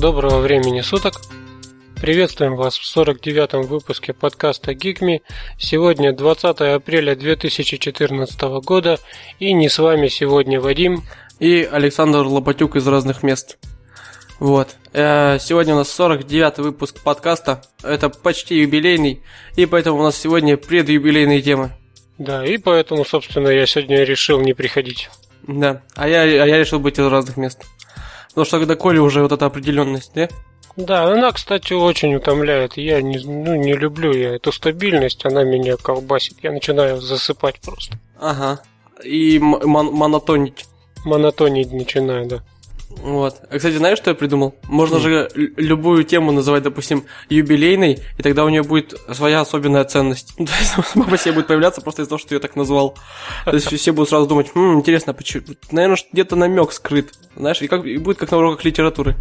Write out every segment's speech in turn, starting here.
Доброго времени суток. Приветствуем вас в 49-м выпуске подкаста GeekMe. Сегодня 20 апреля 2014 года, и не с вами сегодня Вадим и Александр Лопатюк из разных мест. Вот. Сегодня у нас 49-й выпуск подкаста. Это почти юбилейный, и поэтому у нас сегодня предюбилейные темы. Да, и поэтому, собственно, я сегодня решил не приходить. Да, а я решил быть из разных мест. Потому что когда Коля уже вот эта определенность, да? Да, она, кстати, очень утомляет. Я не люблю я эту стабильность, она меня колбасит. Я начинаю засыпать просто. Ага. И монотонить. Монотонить начинаю, да. Вот. А, кстати, знаешь, что я придумал? Можно же любую тему называть, допустим, юбилейной, и тогда у нее будет своя особенная ценность. То есть сама по себе будет появляться просто из-за того, что я так назвал. То есть все будут сразу думать, интересно, почему? Наверное, где-то намек скрыт. Знаешь, и будет как на уроках литературы.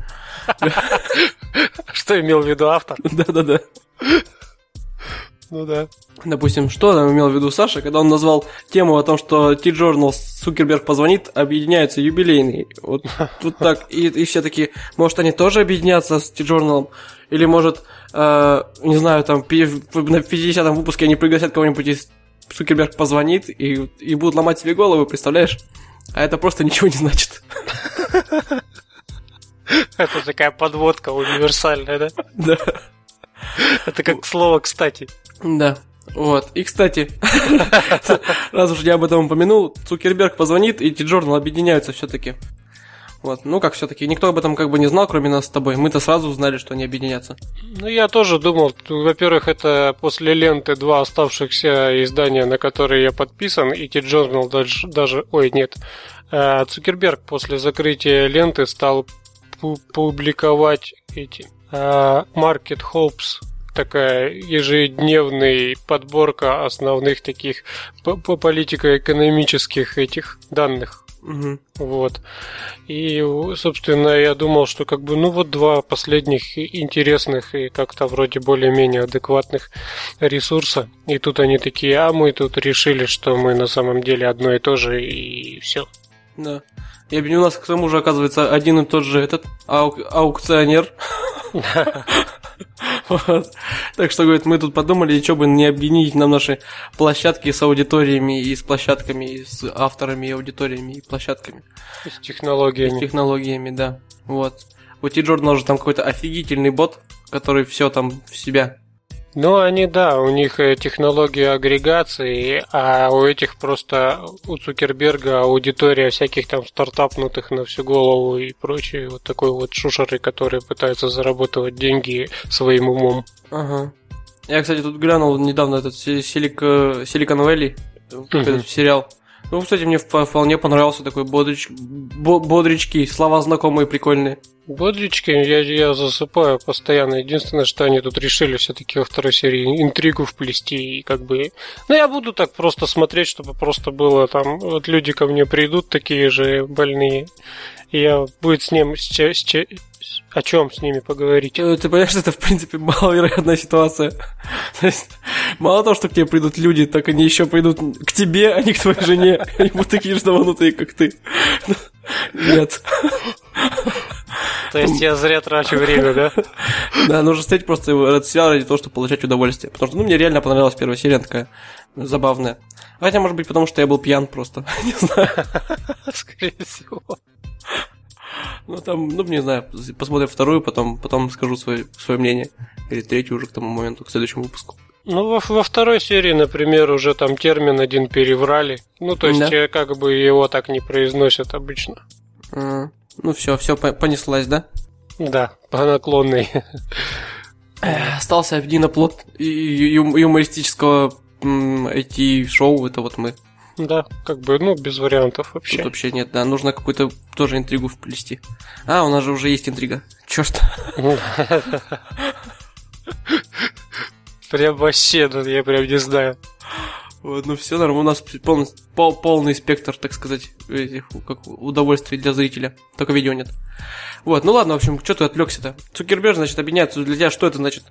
Что имел в виду автор? Да-да-да. Ну да. Допустим, что там имел в виду Саша, когда он назвал тему о том, что T-Journal Цукерберг позвонит, объединяются юбилейные. Вот тут так. И все такие, может, они тоже объединятся с T-Journal? Или, может, не знаю, там на 50-м выпуске они пригласят кого-нибудь из Цукерберг позвонит и будут ломать себе голову, представляешь? А это просто ничего не значит. Это такая подводка универсальная, да? Да. Это как слово «кстати». Да, вот. И, кстати, раз уж я об этом упомянул, Цукерберг позвонит, и T-Journal объединяются все-таки. Вот, ну как все-таки, никто об этом как бы не знал, кроме нас с тобой. Мы-то сразу узнали, что они объединятся. Ну, я тоже думал, во-первых, это после ленты два оставшихся издания, на которые я подписан, и T-Journal даже... Ой, нет. Цукерберг после закрытия ленты стал публиковать эти... Market Hopes, такая ежедневная подборка основных таких по политико-экономических этих данных. Угу. Вот. И, собственно, я думал, что как бы, два последних интересных и как-то вроде более-менее адекватных ресурса. И тут они такие, а мы тут решили, что мы на самом деле одно и то же, и все. Да. И у нас к тому же оказывается один и тот же этот аукционер. Вот. Так что, говорит, мы тут подумали, что бы не объединить нам наши площадки с аудиториями и с площадками, и с авторами, и аудиториями, и площадками. И с технологиями. И с технологиями, да. Вот. У T-Journal же там какой-то офигительный бот, который все там в себя. Ну, они, да, у них технология агрегации, а у этих просто, у Цукерберга аудитория всяких там стартапнутых на всю голову и прочее, вот такой вот шушеры, которые пытаются заработать деньги своим умом. Ага. Я, кстати, тут глянул недавно этот Silicon Valley, этот сериал. Ну, кстати, мне вполне понравился такой бодрячки, слова знакомые, прикольные. Бодрячки, я засыпаю постоянно. Единственное, что они тут решили все-таки во второй серии интригу вплести и как бы... Ну, я буду так просто смотреть, чтобы просто было там... Вот люди ко мне придут, такие же больные, и я будет с ним... О чем с ними поговорить? Ты понимаешь, что это, в принципе, маловероятная ситуация. То есть, мало того, что к тебе придут люди, так они еще придут к тебе, а не к твоей жене. Они будут такие же даванутые, как ты. Нет. То есть я зря трачу время, да? Да, нужно смотреть просто этот сериал ради того, чтобы получать удовольствие. Потому что, мне реально понравилась первая серия, такая забавная. Хотя, может быть, потому что я был пьян просто. Не знаю. Скорее всего. Ну, там, не знаю, посмотрим вторую, потом скажу свое мнение. Или третью уже к тому моменту, к следующему выпуску. Ну, во второй серии, например, уже там термин один переврали. Ну, то есть, да? Как бы его так не произносят обычно. Ну, все понеслась, да? Да, по наклонной. Остался один оплот юмористического IT-шоу, это вот мы. Да, как бы, без вариантов вообще. Тут вообще нет, да, нужно какую-то тоже интригу вплести. У нас же уже есть интрига. Чёрт. Прям вообще, я прям не знаю. Вот, все нормально, у нас полный спектр, так сказать, этих как удовольствий для зрителя. Только видео нет. Вот, ну ладно, в общем, что ты отвлекся-то? Цукерберг, значит, объединяется. Для тебя что это значит?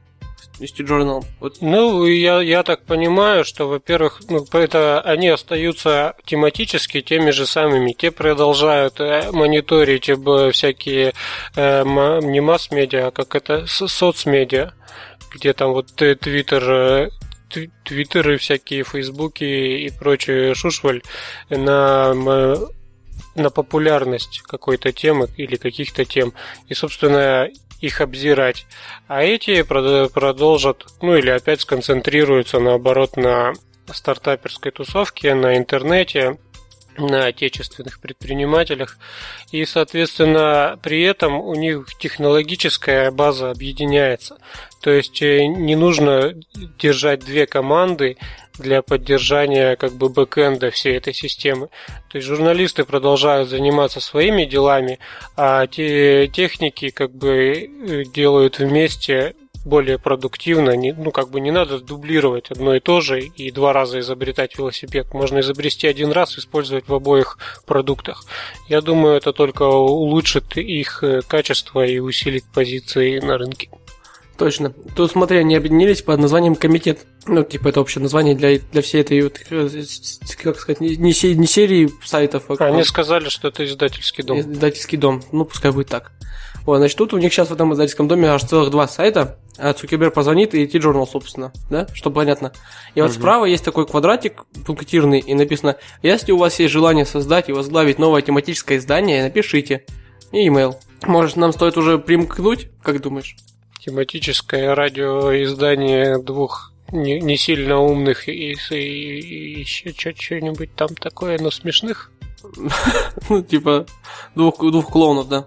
с T-Journal? Вот. Ну, я так понимаю, что, во-первых, это они остаются тематически теми же самыми. Те продолжают мониторить всякие не масс-медиа, а как это, соцмедиа, где там вот твиттер твиттеры всякие, фейсбуки и прочие шушваль на популярность какой-то темы или каких-то тем. И, собственно, их обзирать. А эти продолжат, или опять сконцентрируются, наоборот, на стартаперской тусовке, на интернете, на отечественных предпринимателях. И, соответственно, при этом у них технологическая база объединяется. То есть не нужно держать две команды для поддержания бэкэнда всей этой системы. То есть журналисты продолжают заниматься своими делами, а те техники делают вместе более продуктивно. Не надо дублировать одно и то же и 2 раза изобретать велосипед. Можно изобрести 1 раз, использовать в обоих продуктах. Я думаю, это только улучшит их качество и усилит позиции на рынке. Точно. Тут, смотри, они объединились под названием комитет. Это общее название для всей этой, как сказать, не серии сайтов. Они сказали, что это издательский дом. Издательский дом. Пускай будет так. Значит, тут у них сейчас в этом издательском доме аж целых 2 сайта. Цукерберг позвонит и T-Journal, собственно, да? Чтобы понятно. И вот справа есть такой квадратик пунктирный, и написано: если у вас есть желание создать и возглавить новое тематическое издание, напишите. И email. Может, нам стоит уже примкнуть? Как думаешь? Тематическое радиоиздание 2 не сильно умных и еще что-нибудь там такое, но смешных? Типа 2 клоунов, да?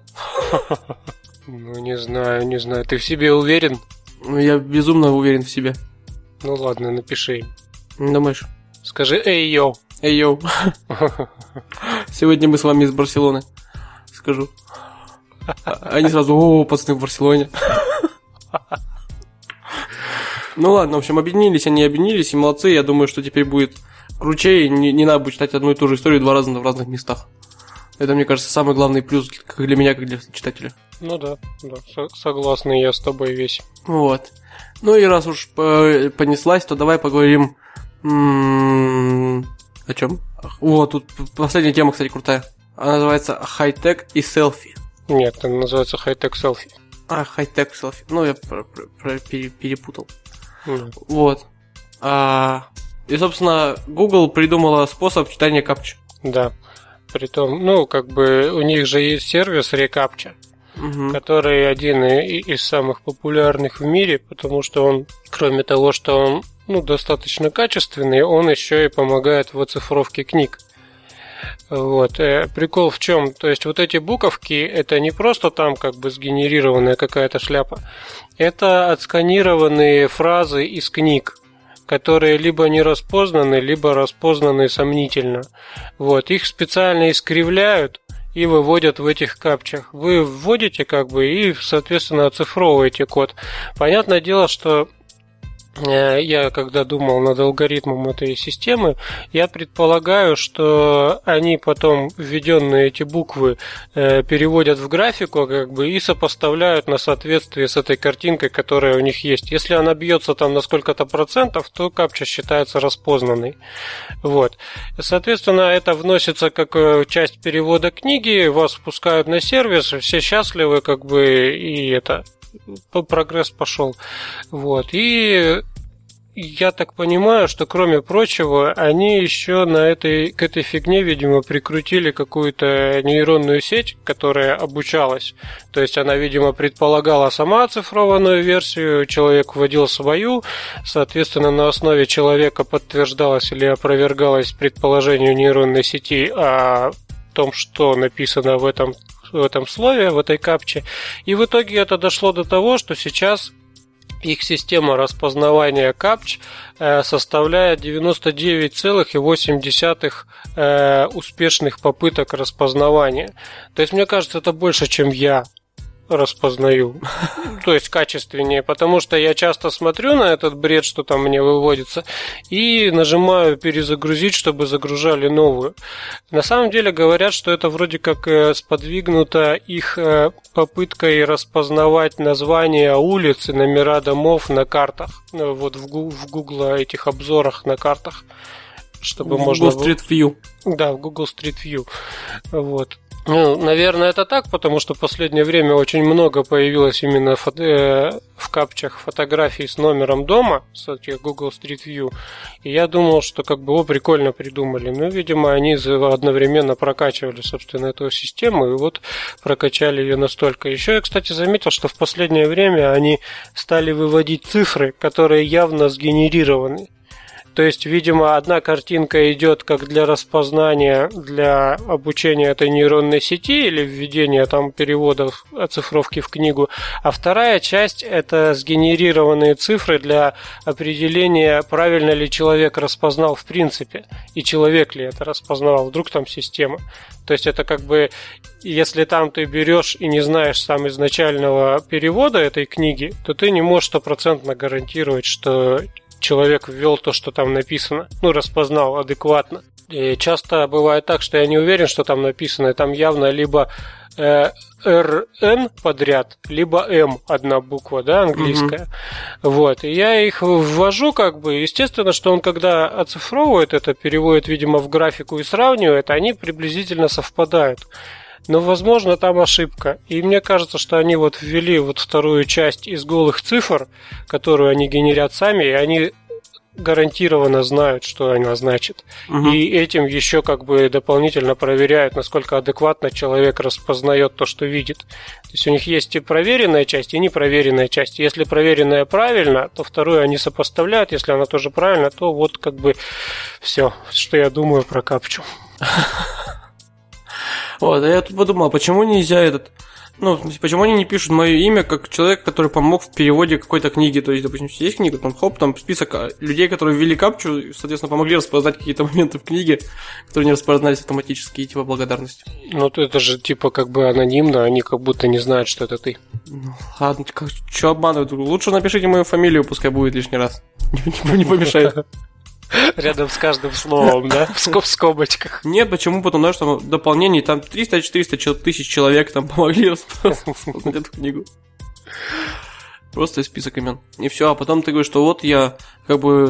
Не знаю. Ты в себе уверен? Я безумно уверен в себе. Ну ладно, напиши. Думаешь? Скажи «Эй, йоу». Эй, йоу. Сегодня мы с вами из Барселоны. Скажу. Они сразу: о, пацаны в Барселоне. Ладно, в общем, объединились, и молодцы. Я думаю, что теперь будет круче, и не надо будет читать одну и ту же историю 2 раза в разных местах. Это, мне кажется, самый главный плюс как для меня, как для читателя. Да, согласен я с тобой весь. Вот. И раз уж понеслась, то давай поговорим о чем? Тут последняя тема, кстати, крутая. Она называется «Хай-тек и селфи». Нет, она называется «Хай-тек селфи». Хай-тек селфи. Я перепутал. Mm. И, собственно, Google придумала способ читания капчи. Да. Притом, у них же есть сервис Recaptcha, который один из самых популярных в мире, потому что он, кроме того, что он достаточно качественный, он еще и помогает в оцифровке книг. Прикол в чем? То есть вот эти буковки, это не просто там сгенерированная какая-то шляпа, это отсканированные фразы из книг, которые либо не распознаны, либо распознаны сомнительно. Их специально искривляют и выводят в этих капчах. Вы вводите и, соответственно, оцифровываете код. Понятное дело, что я, когда думал над алгоритмом этой системы, я предполагаю, что они потом введенные эти буквы переводят в графику и сопоставляют на соответствие с этой картинкой, которая у них есть. Если она бьется там на сколько-то процентов, то капча считается распознанной. Соответственно, это вносится как часть перевода книги, вас впускают на сервис, все счастливы, и это... прогресс пошел. И я так понимаю, что кроме прочего, они еще к этой фигне, видимо, прикрутили какую-то нейронную сеть, которая обучалась. То есть она, видимо, предполагала сама оцифрованную версию, человек вводил свою, соответственно, на основе человека подтверждалось или опровергалось предположение нейронной сети о том, что написано в этом слове, в этой капче. И в итоге это дошло до того, что сейчас их система распознавания капч составляет 99,8 успешных попыток распознавания. То есть, мне кажется, это больше, чем я распознаю. То есть качественнее, потому что я часто смотрю на этот бред, что там мне выводится, и нажимаю перезагрузить, чтобы загружали новую. На самом деле говорят, что это вроде как сподвигнуто их попыткой распознавать названия улиц и номера домов на картах. Вот в Google этих обзорах на картах. Чтобы можно... Google Street View. Да, в Google Street View. Вот. Ну, наверное, это так, потому что в последнее время очень много появилось именно в капчах фотографий с номером дома, с этих Google Street View. И я думал, что как бы прикольно придумали. Но, видимо, они одновременно прокачивали, собственно, эту систему, и вот прокачали ее настолько. Еще я, кстати, заметил, что в последнее время они стали выводить цифры, которые явно сгенерированы. То есть, видимо, одна картинка идет как для распознания, для обучения этой нейронной сети или введения там переводов, оцифровки в книгу, а вторая часть – это сгенерированные цифры для определения, правильно ли человек распознал в принципе, и человек ли это распознавал, вдруг там система. То есть, это как бы, если там ты берешь и не знаешь сам изначального перевода этой книги, то ты не можешь 100% гарантировать, что человек ввел то, что там написано, распознал адекватно. И часто бывает так, что я не уверен, что там написано, там явно либо РН подряд, либо М одна буква, да, английская. Вот, и я их ввожу как бы, естественно, что он когда оцифровывает это, переводит, видимо, в графику и сравнивает, они приблизительно совпадают. Но, возможно, там ошибка. И мне кажется, что они ввели вторую часть из голых цифр, которую они генерят сами, и они гарантированно знают, что она значит. И этим еще как бы дополнительно проверяют, насколько адекватно человек распознает то, что видит. То есть у них есть и проверенная часть, и непроверенная часть. Если проверенная правильно, то вторую они сопоставляют. Если она тоже правильно, то вот как бы все, что я думаю про капчу. Вот, а я тут подумал, почему нельзя почему они не пишут мое имя как человек, который помог в переводе какой-то книги? То есть, допустим, есть книга, там список людей, которые ввели капчу, соответственно, помогли распознать какие-то моменты в книге, которые не распознались автоматически, и благодарность. Это же как бы анонимно, они как будто не знают, что это ты. Ладно, что обманывают? Лучше напишите мою фамилию, пускай будет лишний раз. Не помешает. Рядом с каждым словом, да? В скобочках. Нет, почему? Потому что в дополнении там 300-400 тысяч человек там помогли распознать эту книгу. Просто список имен. И все, а потом ты говоришь, что вот я как бы,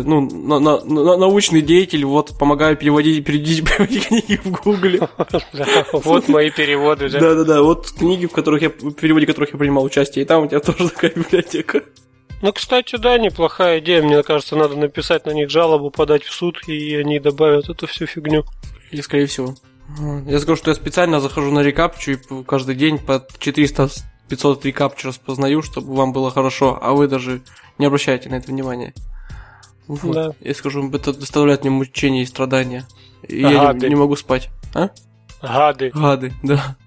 научный деятель, помогаю переводить книги в Гугле. Вот мои переводы, да? Да-да-да, вот книги, в переводе которых я принимал участие, и там у тебя тоже такая библиотека. Кстати, да, неплохая идея. Мне кажется, надо написать на них жалобу, подать в суд, и они добавят эту всю фигню. И скорее всего. Я скажу, что я специально захожу на рекапчу и каждый день по 400-500 рекапчу распознаю, чтобы вам было хорошо, а вы даже не обращаете на это внимания. Вот. Да. Я скажу, это доставляет мне мучения и страдания. И я не могу спать. А? Гады, да.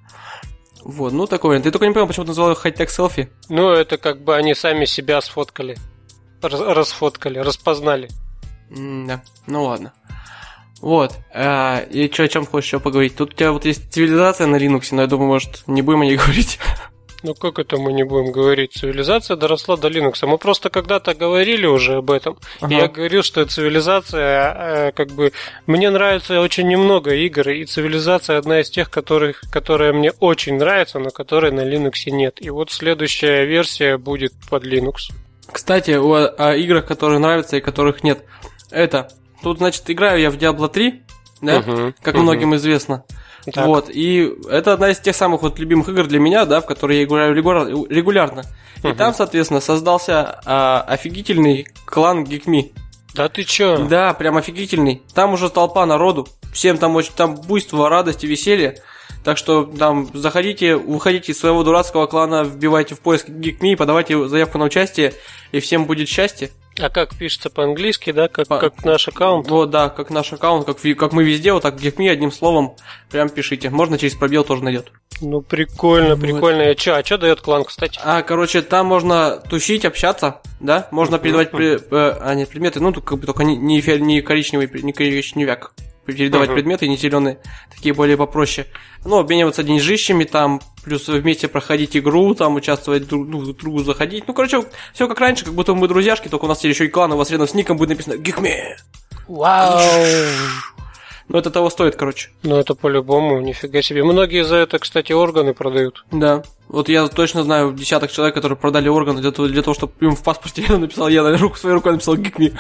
Вот, такой. Ты только не понял, почему ты назвал их хай-тек селфи? Это как бы они сами себя сфоткали. Расфоткали, распознали. Да, ладно. Вот, и о чем хочешь еще поговорить? Тут у тебя есть цивилизация на Linux, но я думаю, может, не будем о ней говорить. Как это мы не будем говорить? Цивилизация доросла до Linux. Мы просто когда-то говорили уже об этом. Ага. Я говорил, что цивилизация, мне нравится очень немного игр, и цивилизация одна из тех, которая мне очень нравится, но которой на Linux нет. И вот следующая версия будет под Linux. Кстати, о играх, которые нравятся и которых нет. Тут, значит, играю я в Diablo 3, да, как многим известно. Так. Вот, и это одна из тех самых любимых игр для меня, да, в которые я играю регулярно. И там, соответственно, создался офигительный клан Geek.me. Да ты чё? Да, прям офигительный. Там уже толпа народу, всем там буйство, радость и веселье. Так что там выходите из своего дурацкого клана, вбивайте в поиск Geek.me, подавайте заявку на участие, и всем будет счастье. А как пишется по-английски, да? Как наш аккаунт? Вот, да, как наш аккаунт, как мы везде, вот так Geek.me одним словом, прям пишите. Можно через пробел тоже найдет. Прикольно. А что дает клан, кстати? Короче, там можно тусить, общаться, да? Можно передавать предметы, только не коричневый, не коричневяк. передавать предметы, не зеленые, такие более попроще. Ну, обмениваться деньжищами, там, плюс вместе проходить игру, там, участвовать друг другу заходить. Ну, короче, все как раньше, как будто мы друзьяшки, только у нас теперь еще и клан, у вас рядом с ником будет написано «Гикме». Вау! Ну, это того стоит, короче. Ну, это по-любому, нифига себе. Многие за это, кстати, органы продают. Да. Вот я точно знаю десяток человек, которые продали органы для того, чтобы им в паспорте я написал, я на своей рукой написал «Гикми».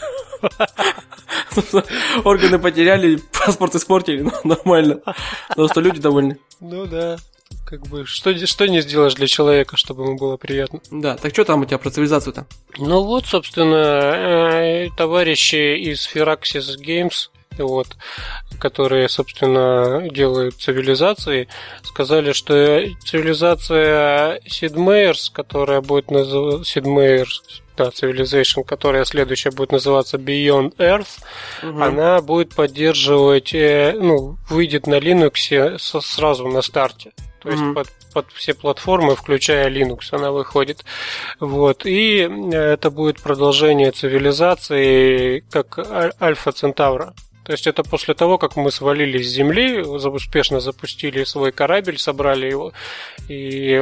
Органы потеряли, паспорт испортили, ну, нормально. Просто люди довольны. Ну да. Как бы, что не сделаешь для человека, чтобы ему было приятно. Да, так что там у тебя про цивилизацию-то? Ну вот, собственно, товарищи из Firaxis Games, вот, которые, собственно, делают цивилизации, сказали, что цивилизация Sid Meier's, которая будет называться Sid Meier's, да, Civilization, которая следующая будет называться Beyond Earth, она будет поддерживать, выйдет на Linux сразу на старте. То есть под все платформы, включая Linux, она выходит. Вот. И это будет продолжение цивилизации как Альфа Центавра. То есть это после того, как мы свалились с Земли, успешно запустили свой корабль, собрали его и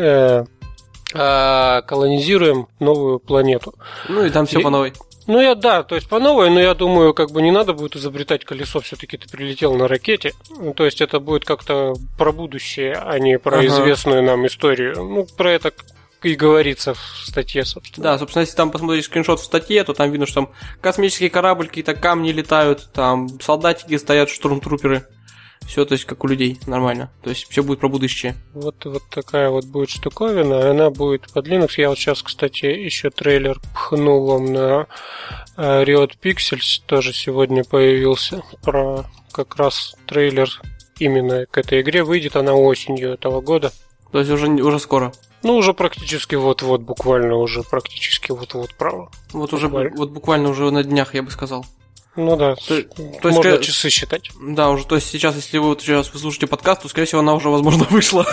колонизируем новую планету. Ну и там все по новой. То есть по новой, но я думаю, как бы не надо будет изобретать колесо, все-таки ты прилетел на ракете. То есть это будет как-то про будущее, а не про известную нам историю. Ну, про это и говорится в статье, собственно. Да, собственно, если там посмотреть скриншот в статье, то там видно, что там космический корабль, какие-то камни летают, там солдатики стоят, штурмтруперы. Все, то есть, как у людей, нормально. То есть, все будет про будущее. Вот такая вот будет штуковина. Она будет под Linux. Я вот сейчас, кстати, еще трейлер пхнул вам на Riot Pixels. Тоже сегодня появился. Про как раз трейлер именно к этой игре. Выйдет она осенью этого года. То есть, уже скоро. Ну, уже практически вот-вот, буквально уже практически вот-вот, право. Вот уже буквально уже на днях, я бы сказал. Ну да, то можно есть, часы считать. Да, уже, то есть сейчас, если вы сейчас вы слушаете подкаст, то, скорее всего, она уже, возможно, вышла.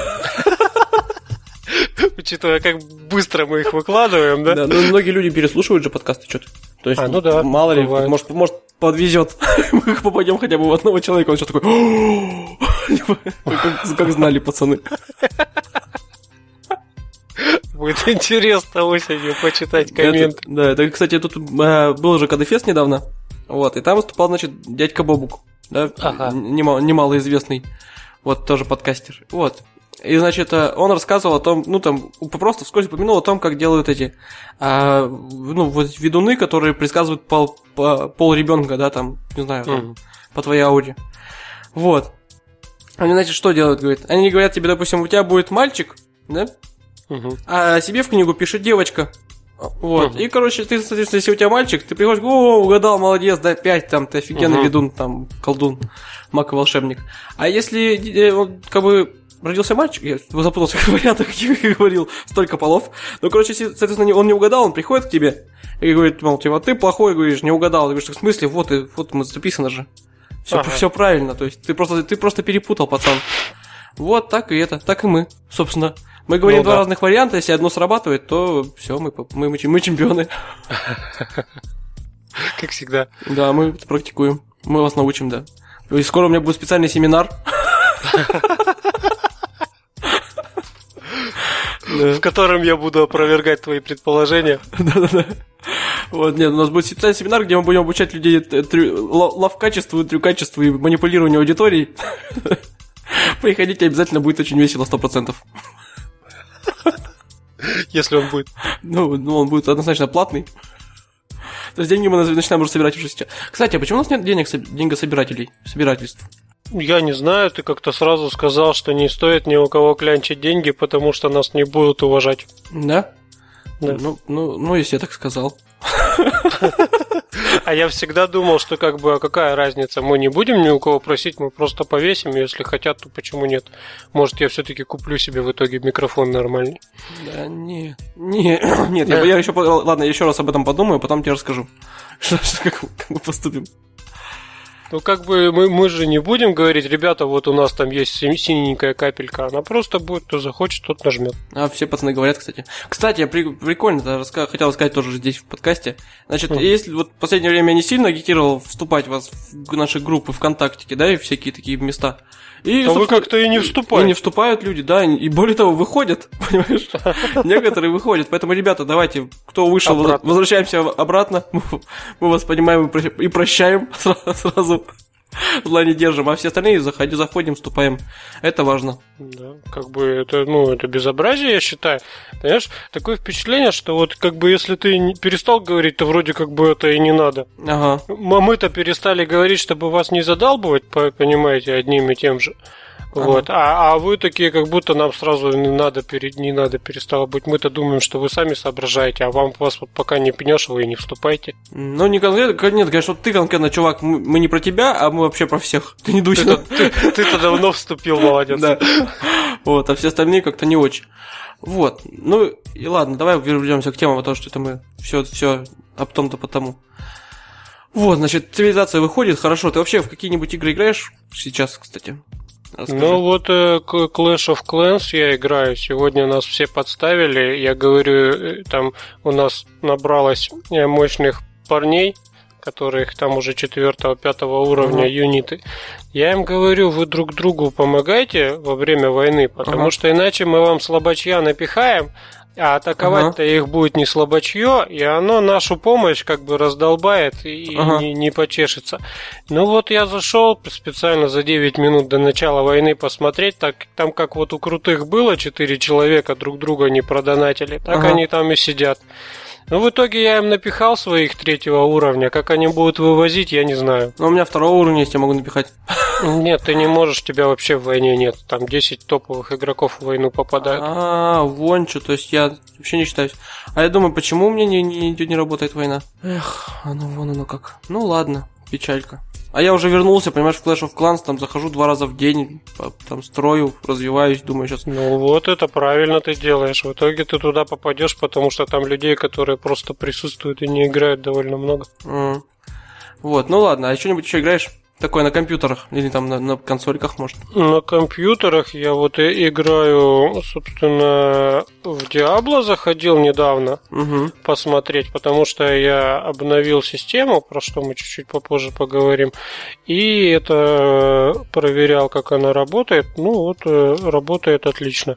Учитывая, как быстро мы их выкладываем, да? Да, ну многие люди переслушивают же подкасты что-то. То есть, мало ли, может подвезет, мы попадем хотя бы в одного человека, он сейчас такой, как знали пацаны. Будет интересно осенью почитать комменты. Да, это, кстати, тут был же КДФест недавно. Вот, и там выступал, значит, дядька Бобук, да, немалоизвестный, вот, тоже подкастер, вот. И, значит, он рассказывал о том, ну, там, просто вскользь упомянул о том, как делают эти, вот, ведуны, которые предсказывают пол ребенка, да, там, не знаю, там, по твоей ауре. Вот. Они, значит, что делают, говорит? Они говорят тебе, допустим, у тебя будет мальчик, да, а себе в книгу пишет девочка. Вот. И, короче, ты, соответственно, если у тебя мальчик, ты приходишь, угадал, молодец, да, 5, там, ты офигенный ведун, там, колдун, маг и волшебник. А если он, как бы, родился мальчик, я запутался в вариантах, как я говорил, столько полов. Ну, короче, соответственно, он не угадал, он приходит к тебе и говорит, мол, типа, ты плохой, говоришь, не угадал. Ты говоришь, в смысле, вот мы записано же. Все правильно, то есть ты просто перепутал, пацан. Вот так и так и мы, собственно. Мы говорим два разных варианта, если одно срабатывает, то все, мы чемпионы. Как всегда. Да, мы это практикуем. Мы вас научим, да. И скоро у меня будет специальный семинар. В котором я буду опровергать твои предположения. Да. Вот, нет, у нас будет специальный семинар, где мы будем обучать людей лав-качеству, трюкачеству и манипулированию аудиторией. Приходите, обязательно будет очень весело, 100%. Если он будет. Ну, он будет однозначно платный. То есть деньги мы начинаем уже собирать уже сейчас. Кстати, а почему у нас нет собирательств? Я не знаю, ты как-то сразу сказал, что не стоит ни у кого клянчить деньги, потому что нас не будут уважать. Да? Да. Ну, если я так сказал. А я всегда думал, что как бы, а какая разница, мы не будем ни у кого просить, мы просто повесим, если хотят, то почему нет? Может, я все-таки куплю себе в итоге микрофон нормальный? Да, нет, я еще, ладно, я еще раз об этом подумаю, потом тебе расскажу, как мы поступим. Ну, как бы мы же не будем говорить, ребята, вот у нас там есть синенькая капелька. Она просто будет, кто захочет, тот нажмет. А все пацаны говорят, кстати. Кстати, я прикольно хотел сказать тоже здесь в подкасте. Значит, если вот в последнее время я не сильно агитировал вступать вас в наши группы ВКонтакте, да, и всякие такие места. И, вы как-то и не вступаете. И не вступают люди, да, и более того, выходят, понимаешь? Некоторые выходят. Поэтому, ребята, давайте, кто вышел, возвращаемся обратно. Мы вас понимаем и прощаем сразу. Зла не держим, а все остальные заходим, вступаем. Это важно. Да, как бы это безобразие, я считаю. Понимаешь, такое впечатление, что вот как бы если ты перестал говорить, то вроде как бы это и не надо. Ага. Мы-то перестали говорить, чтобы вас не задалбывать, понимаете, одним и тем же. Вот. А вы такие, как будто нам сразу не надо перестало быть. Мы-то думаем, что вы сами соображаете, а вас вот пока не пнешь, вы и не вступайте. Ну, не конкретно, нет, конечно, ты конкретно, чувак, мы не про тебя, а мы вообще про всех. Ты не дуйся. Ты-то давно вступил, молодец. Да. Вот, а все остальные как-то не очень. Вот. Ну, и ладно, давай вернемся к темам, потому что это мы все об том-то потому. Вот, значит, цивилизация выходит, хорошо. Ты вообще в какие-нибудь игры играешь сейчас, кстати? Расскажи. Ну вот Clash of Clans я играю. Сегодня нас все подставили. Я говорю, там у нас набралось мощных парней, которых там уже 4-5 уровня юниты. Я им говорю, вы друг другу помогайте во время войны, потому что иначе мы вам слабачья напихаем, а атаковать-то их будет не слабачье, и оно нашу помощь как бы раздолбает и не почешется. Ну вот я зашел специально за 9 минут до начала войны посмотреть, там как вот у крутых было 4 человека друг друга не продонатили, так они там и сидят. Ну, в итоге я им напихал своих 3-го уровня. Как они будут вывозить, я не знаю. Но у меня 2-го уровня есть, я могу напихать. Нет, ты не можешь, тебя вообще в войне нет. Там 10 топовых игроков в войну попадают. Вон что, то есть я вообще не считаюсь. А я думаю, почему у меня не работает война? Эх, вон оно как. Ну ладно, печалька. А я уже вернулся, понимаешь, в Clash of Clans, там захожу 2 раза в день, там строю, развиваюсь, думаю сейчас... Ну вот это правильно ты делаешь. В итоге ты туда попадешь, потому что там людей, которые просто присутствуют и не играют, довольно много. Вот, ну ладно, а что-нибудь еще играешь? Такое на компьютерах или там на консольках, может? На компьютерах я вот играю, собственно, в Diablo заходил недавно посмотреть, потому что я обновил систему, про что мы чуть-чуть попозже поговорим, и это проверял, как она работает. Ну вот, работает отлично.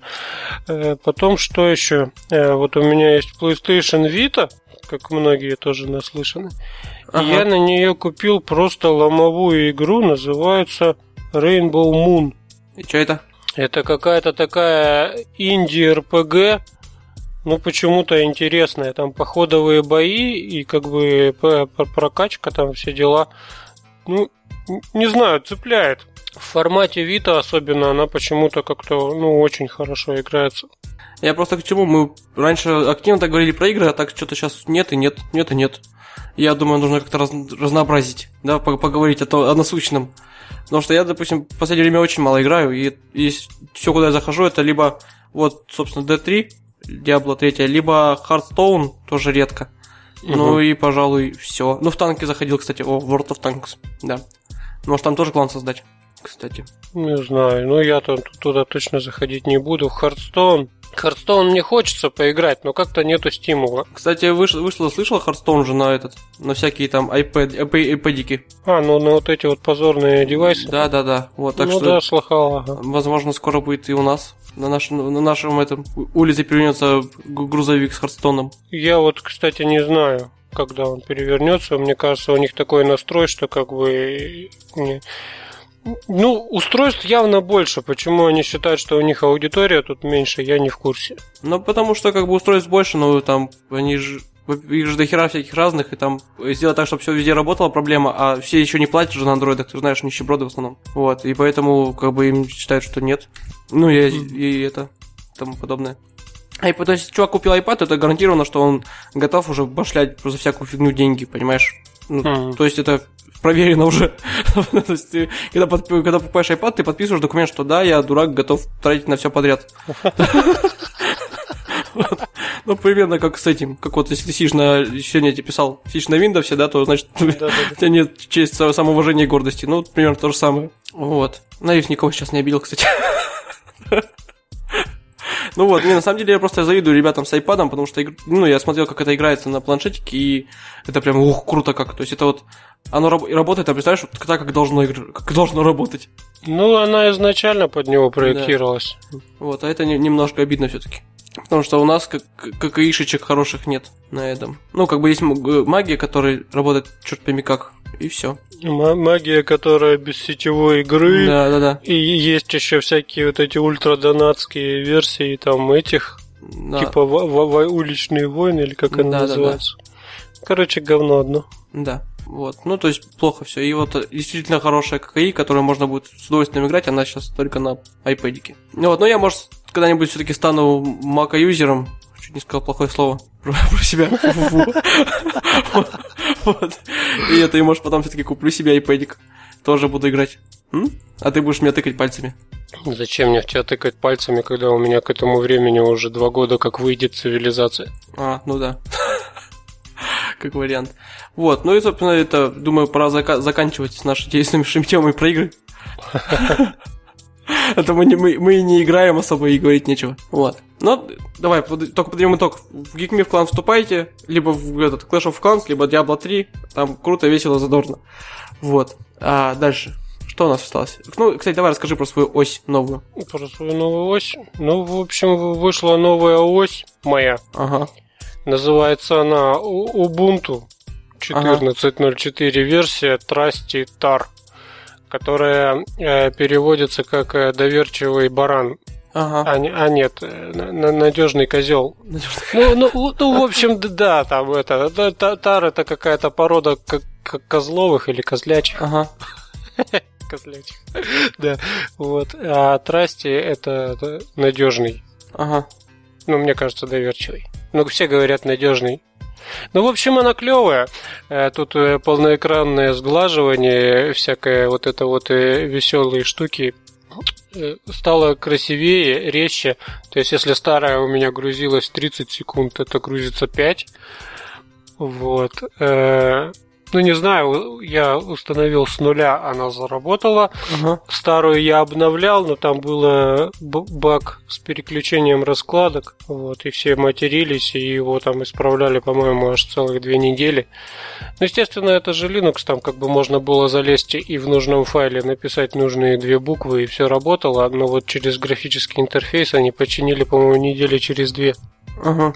Потом что еще? Вот у меня есть PlayStation Vita, как многие тоже наслышаны. Я на нее купил просто ломовую игру, называется Rainbow Moon. И что это? Это какая-то такая инди-РПГ, ну почему-то интересная. Там походовые бои и как бы прокачка, там все дела. Ну, не знаю, цепляет. В формате Vita особенно она почему-то как-то, очень хорошо играется. Я просто к чему? Мы раньше активно так говорили про игры, а так что-то сейчас нет и нет. Я думаю, нужно как-то разнообразить, да, поговорить о насущном. Потому что я, допустим, в последнее время очень мало играю, и все, куда я захожу, это либо, вот, собственно, D3, Diablo 3, либо Hearthstone, тоже редко. Ну и, пожалуй, все. Ну, в танки заходил, кстати, World of Tanks, да. Может, там тоже клан создать, кстати. Не знаю, я туда точно заходить не буду. В Hearthstone мне хочется поиграть, но как-то нету стимула. Кстати, слышал, Hearthstone же на всякие там iPad-ики. На вот эти вот позорные девайсы. Да. Вот, так что, да, слыхал. Возможно, скоро будет и у нас. На нашем улице перевернется грузовик с Hearthstone. Я вот, кстати, не знаю, когда он перевернется. Мне кажется, у них такой настрой, что как бы... устройств явно больше. Почему они считают, что у них аудитория тут меньше, я не в курсе. Потому что как бы устройств больше, но там их же дохера всяких разных, и там сделать так, чтобы все везде работало, проблема, а все еще не платят же на андроидах, ты знаешь, нищеброды в основном. Вот, и поэтому как бы им считают, что нет. И это, тому подобное. То есть, чувак купил iPad, это гарантированно, что он готов уже башлять за всякую фигню деньги, понимаешь? То есть, это проверено уже. То есть, ты, когда покупаешь iPad, ты подписываешь документ, что да, я дурак, готов тратить на все подряд. Ну, примерно как с этим. Как вот если ты сидишь сегодня я тебе писал, сидишь на Windows, да, то значит у тебя нет честь, самоуважения и гордости. Ну, примерно то же самое. Вот. Надеюсь, никого сейчас не обидел, кстати. Ну вот, на самом деле я просто завидую ребятам с iPad'ом, потому что, я смотрел, как это играется на планшетике, и это прям, круто как. То есть это вот, оно работает, а представляешь, вот так, как должно работать. Ну, она изначально под него проектировалась. Да. Вот, а это немножко обидно все-таки. Потому что у нас как ишечек хороших нет на этом. Ну, как бы есть магия, которая работает черт пойми как, и все. Магия, которая без сетевой игры. Да. И есть еще всякие вот эти ультрадонатские версии там этих, типа уличные войны, или как это называется. Да. Короче, говно одно. Да. Вот, ну то есть плохо все. И вот действительно хорошая ККИ, которую можно будет с удовольствием играть, она сейчас только на iPad'ике. Вот, но я, может, когда-нибудь все-таки стану Mac-юзером. Чуть не сказал плохое слово про себя. И это, и может потом все-таки куплю себе iPad'ик. Тоже буду играть. А ты будешь меня тыкать пальцами. Зачем мне в тебя тыкать пальцами, когда у меня к этому времени уже 2 года как выйдет цивилизация? Ну да. Как вариант. Вот, ну и, собственно, это, думаю, пора заканчивать с нашей интересной темой про игры. А то мы не играем особо и говорить нечего. Вот. Ну, давай, только подведем итог. В Geek Me в клан вступайте, либо в этот Clash of Clans, либо Diablo 3. Там круто, весело, задорно. Вот. А дальше. Что у нас осталось? Ну, кстати, давай расскажи про свою ось новую. Про свою новую ось? Ну, в общем, вышла новая ось моя. Ага. Называется она Ubuntu 14.04 версия Trusty Tar, которая переводится как доверчивый баран. Ага. Нет, надежный козел. Ну, в общем, да, там это тар это какая-то порода козловых или козлячих. Ага. Козлячих. Да. Вот. А Trusty это надежный. Ага. Ну, мне кажется, доверчивый. Ну, все говорят надежный. Ну, в общем, она клевая. Тут полноэкранное сглаживание, всякое вот это вот веселые штуки. Стало красивее, резче. То есть, если старая у меня грузилась 30 секунд, это грузится 5. Вот. Ну, не знаю, я установил с нуля, она заработала. Старую я обновлял, но там был баг с переключением раскладок. Вот, и все матерились, и его там исправляли, по-моему, аж целых 2 недели. Ну, естественно, это же Linux, там как бы можно было залезть и в нужном файле написать нужные 2 буквы, и все работало. Но вот через графический интерфейс они починили, по-моему, недели через 2. Ага.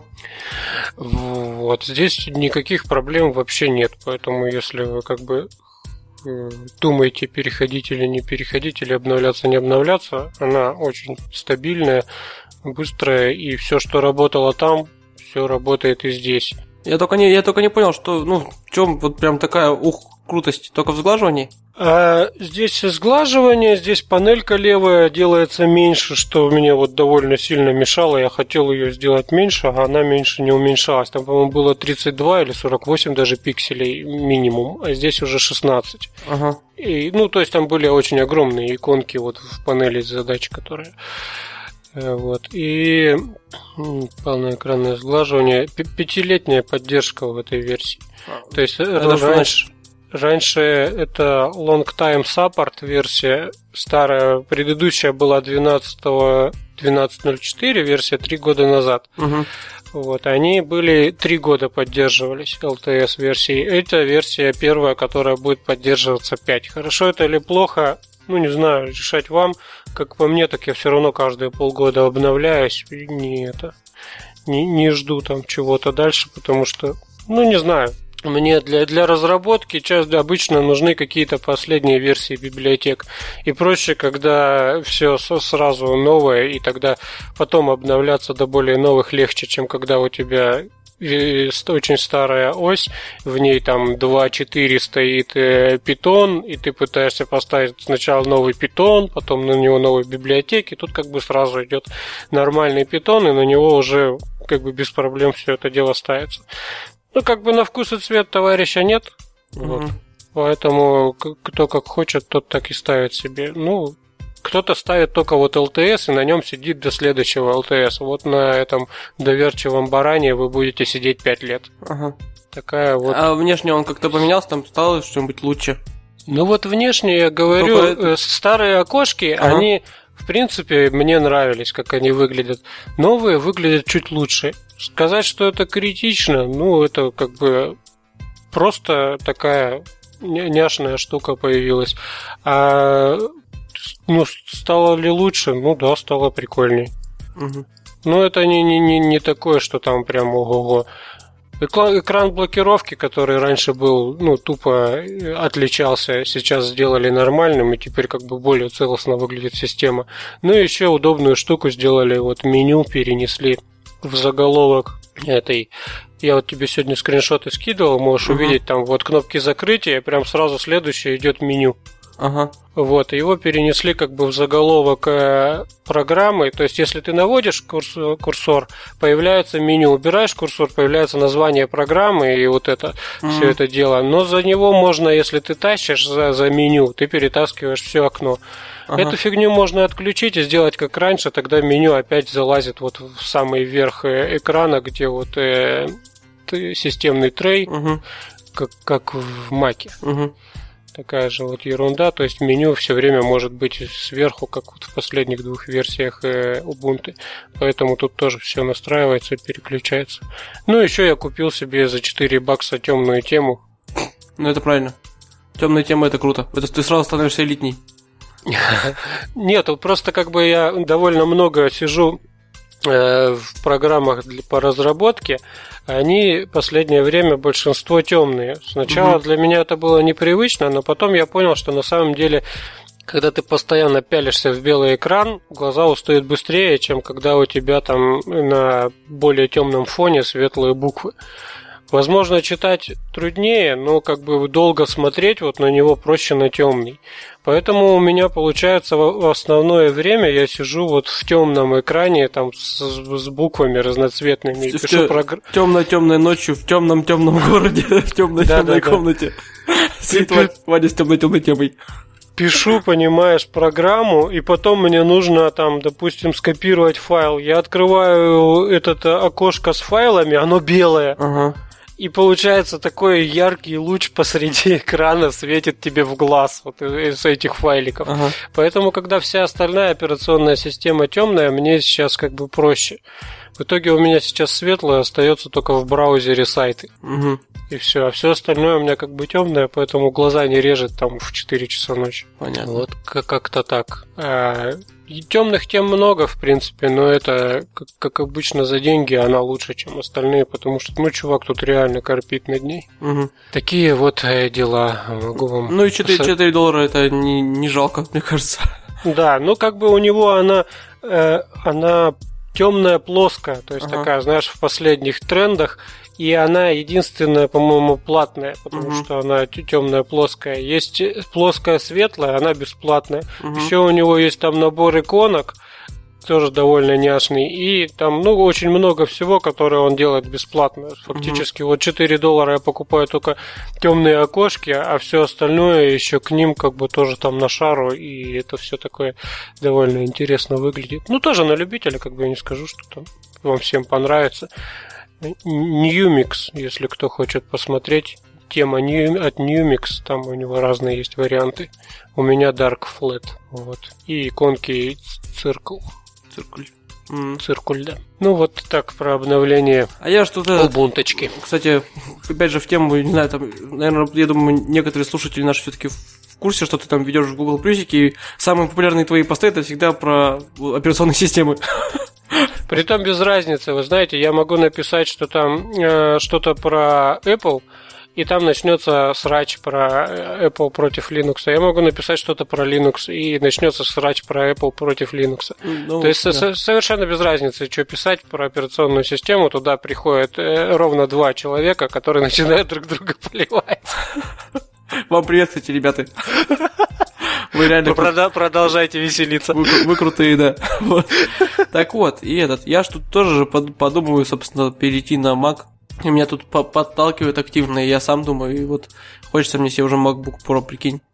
Вот здесь никаких проблем вообще нет, поэтому если вы как бы думаете, переходить или не переходить, или обновляться, не обновляться, она очень стабильная, быстрая, и все, что работало там, все работает и здесь. Я только не понял, что, в чем вот прям такая крутость, только в сглаживании? Здесь сглаживание, здесь панелька левая делается меньше, что мне вот довольно сильно мешало. Я хотел ее сделать меньше, а она меньше не уменьшалась. Там, по-моему, было 32 или 48 даже пикселей минимум, а здесь уже 16. Ага. И, то есть там были очень огромные иконки вот в панели задач, которые... Вот. И полноэкранное сглаживание. 5-летняя поддержка в этой версии. То есть раньше это Long Time Support версия старая, предыдущая была 12.04 версия 3 года назад. Угу. Вот, они были 3 года поддерживались LTS версии. Эта версия первая, которая будет поддерживаться 5. Хорошо это или плохо? Не знаю, решать вам. Как по мне, так я все равно каждые полгода обновляюсь и не жду там чего-то дальше, потому что, не знаю. Мне для разработки обычно нужны какие-то последние версии библиотек. И проще, когда все сразу новое, и тогда потом обновляться до более новых легче, чем когда у тебя очень старая ось, в ней там 2.4 стоит Python, и ты пытаешься поставить сначала новый Python, потом на него новые библиотеки. Тут как бы сразу идет нормальный Python, и на него уже как бы без проблем все это дело ставится. Как бы на вкус и цвет товарища нет. Вот. Поэтому кто как хочет, тот так и ставит себе. кто-то ставит только вот LTS и на нем сидит до следующего LTS. Вот на этом доверчивом баране вы будете сидеть 5 лет. Ага. Такая вот. А внешне он как-то поменялся, там стало что-нибудь лучше? Ну вот внешне, я говорю, старые окошки, они, в принципе, мне нравились, как они выглядят. Новые выглядят чуть лучше. Сказать, что это критично, ну, это как бы просто такая няшная штука появилась. А ну, стало ли лучше? Ну да, стало прикольней. Угу. Но это не такое, что там прям ого-го. Экран блокировки, который раньше был, ну, тупо отличался, сейчас сделали нормальным, и теперь как бы более целостно выглядит система. Ну и еще удобную штуку сделали, вот меню перенесли в заголовок этой. Я вот тебе сегодня скриншоты скидывал, можешь увидеть там вот кнопки закрытия, прям сразу следующее идет меню. Ага. Вот, его перенесли как бы в заголовок программы. То есть, если ты наводишь курсор, появляется меню, убираешь курсор, появляется название программы и вот это все это дело. Но за него можно, если ты тащишь за меню, ты перетаскиваешь все окно. Ага. Эту фигню можно отключить и сделать как раньше, тогда меню опять залазит вот в самый верх экрана, где вот системный трей, как в Маке. Такая же вот ерунда, то есть меню все время может быть сверху, как вот в последних 2 версиях Ubuntu. Поэтому тут тоже все настраивается и переключается. Ну, еще я купил себе за $4 темную тему. Ну, это правильно. Темная тема — это круто. Это ты сразу становишься элитней. Нет, просто как бы я довольно много сижу в программах по разработке, они в последнее время большинство темные. Сначала для меня это было непривычно, но потом я понял, что на самом деле, когда ты постоянно пялишься в белый экран, глаза устают быстрее, чем когда у тебя там на более темном фоне светлые буквы. Возможно, читать труднее, но как бы долго смотреть вот на него проще на темный. Поэтому у меня получается в основное время я сижу вот в темном экране там с буквами разноцветными. И пишу темной ночью в темном городе, в темной комнате. Сидит Ваня с темной темой. Пишу, понимаешь, программу, и потом мне нужно там, допустим, скопировать файл. Я открываю это окошко с файлами, оно белое. Ага. И получается такой яркий луч посреди экрана светит тебе в глаз вот из этих файликов. Ага. Поэтому, когда вся остальная операционная система темная, мне сейчас как бы проще. В итоге у меня сейчас светлое, остается только в браузере сайты. Угу. И все. А все остальное у меня как бы темное, поэтому глаза не режет там в 4 часа ночи. Понятно. Вот как-то так. Темных тем много, в принципе, но это, как обычно, за деньги она лучше, чем остальные, потому что, ну, чувак тут реально корпит над ней. Угу. Такие вот дела. Могу вам ну и $4 это не жалко, мне кажется. Да, ну как бы у него она темная, плоская, то есть такая, знаешь, в последних трендах. И она единственная, по-моему, платная, потому что она темная, плоская. Есть плоская, светлая, она бесплатная. Еще у него есть там набор иконок, тоже довольно няшный. И там, ну, очень много всего, которое он делает бесплатно. Фактически, вот $4 я покупаю только темные окошки, а все остальное еще к ним как бы тоже там на шару. И это все такое довольно интересно выглядит. Ну, тоже на любителя, как бы я не скажу, что там вам всем понравится. Numix, если кто хочет посмотреть, тема от Numix, там у него разные есть варианты. У меня Dark Flat, вот. И иконки Циркуль, да. Ну вот так про обновление. А я что-то Ubuntu'чки. Кстати, опять же в тему, не знаю, там, наверное, я думаю, некоторые слушатели наши все-таки в курсе, что ты там ведешь в Google Плюсике, и самые популярные твои посты это всегда про операционные системы. Притом без разницы, вы знаете, я могу написать, что там что-то про Apple, и там начнется срач про Apple против Linux. Я могу написать что-то про Linux, и начнется срач про Apple против Linux. Ну, то есть совершенно без разницы, что писать про операционную систему. Туда приходят ровно 2 человека, которые начинают друг друга поливать. Вам привет, кстати, ребята. Вы реально продолжайте веселиться. Вы крутые, да. Вот. Так вот, и я ж тут тоже подумываю, собственно, перейти на Mac. И меня тут подталкивают активно, и я сам думаю, и вот хочется мне себе уже MacBook Pro, прикинь.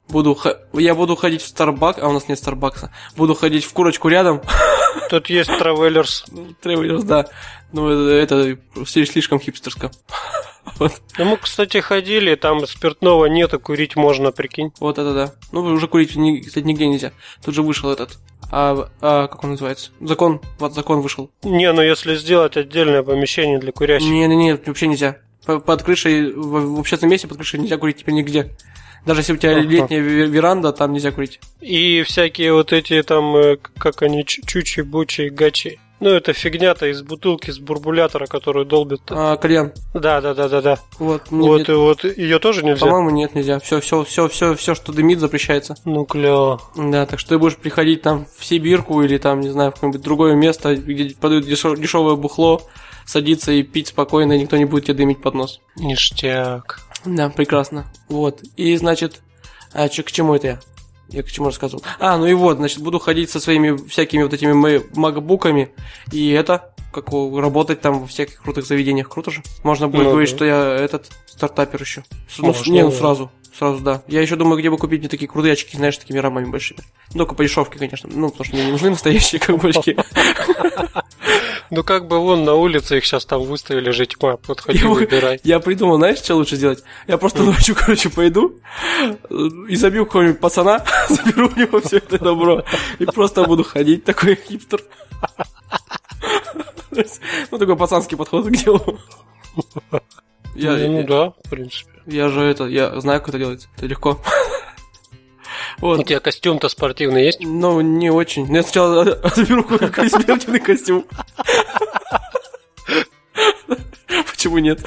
Я буду ходить в Starbucks, а у нас нет Старбакса. Буду ходить в курочку рядом. Тут есть Travelers. Travelers, да. Ну, это слишком хипстерско. Вот. Ну, мы, кстати, ходили, там спиртного нету, курить можно, прикинь. Вот это да. Ну, уже курить, кстати, нигде нельзя. Тут же вышел этот... как он называется? Закон вышел. Не, ну если сделать отдельное помещение для курящих. Не, вообще нельзя. Под крышей, в общественном месте под крышей нельзя курить теперь нигде. Даже если у тебя летняя веранда, там нельзя курить. И всякие вот эти там, как они, чучи-бучи, гачи. Ну, это фигня-то из бутылки, с бурбулятора, которую долбят. Кальян. Да. Вот ее тоже нельзя? По-моему, нет, нельзя. Все, что дымит, запрещается. Ну, клево. Да, так что ты будешь приходить там в Сибирку или там, не знаю, в какое-нибудь другое место, где подают дешевое бухло, садиться и пить спокойно, и никто не будет тебе дымить под нос. Ништяк. Да, прекрасно. Вот. И, значит, к чему это я? Я к чему рассказывал? Ну и вот, значит, буду ходить со своими всякими вот этими макбуками и работать там во всяких крутых заведениях. Круто же? Можно будет говорить, что я стартапер еще. Сразу, да. Я еще думаю, где бы купить мне такие крутые очки, знаешь, с такими рамами большими. Только по дешевке, конечно. Ну, потому что мне не нужны настоящие очки. Ну, как бы вон на улице их сейчас там выставили же тьма, подходи, выбирай. Я придумал, знаешь, что лучше сделать? Я просто ночью, пойду и забью какого-нибудь пацана, заберу у него все это добро и просто буду ходить, такой хипстер. Ну, такой пацанский подход к делу. Да, в принципе. Я знаю, как это делается, это легко. Вот. У тебя костюм-то спортивный есть? Ну, не очень. Я сначала заберу какой-то спортивный костюм. Почему нет?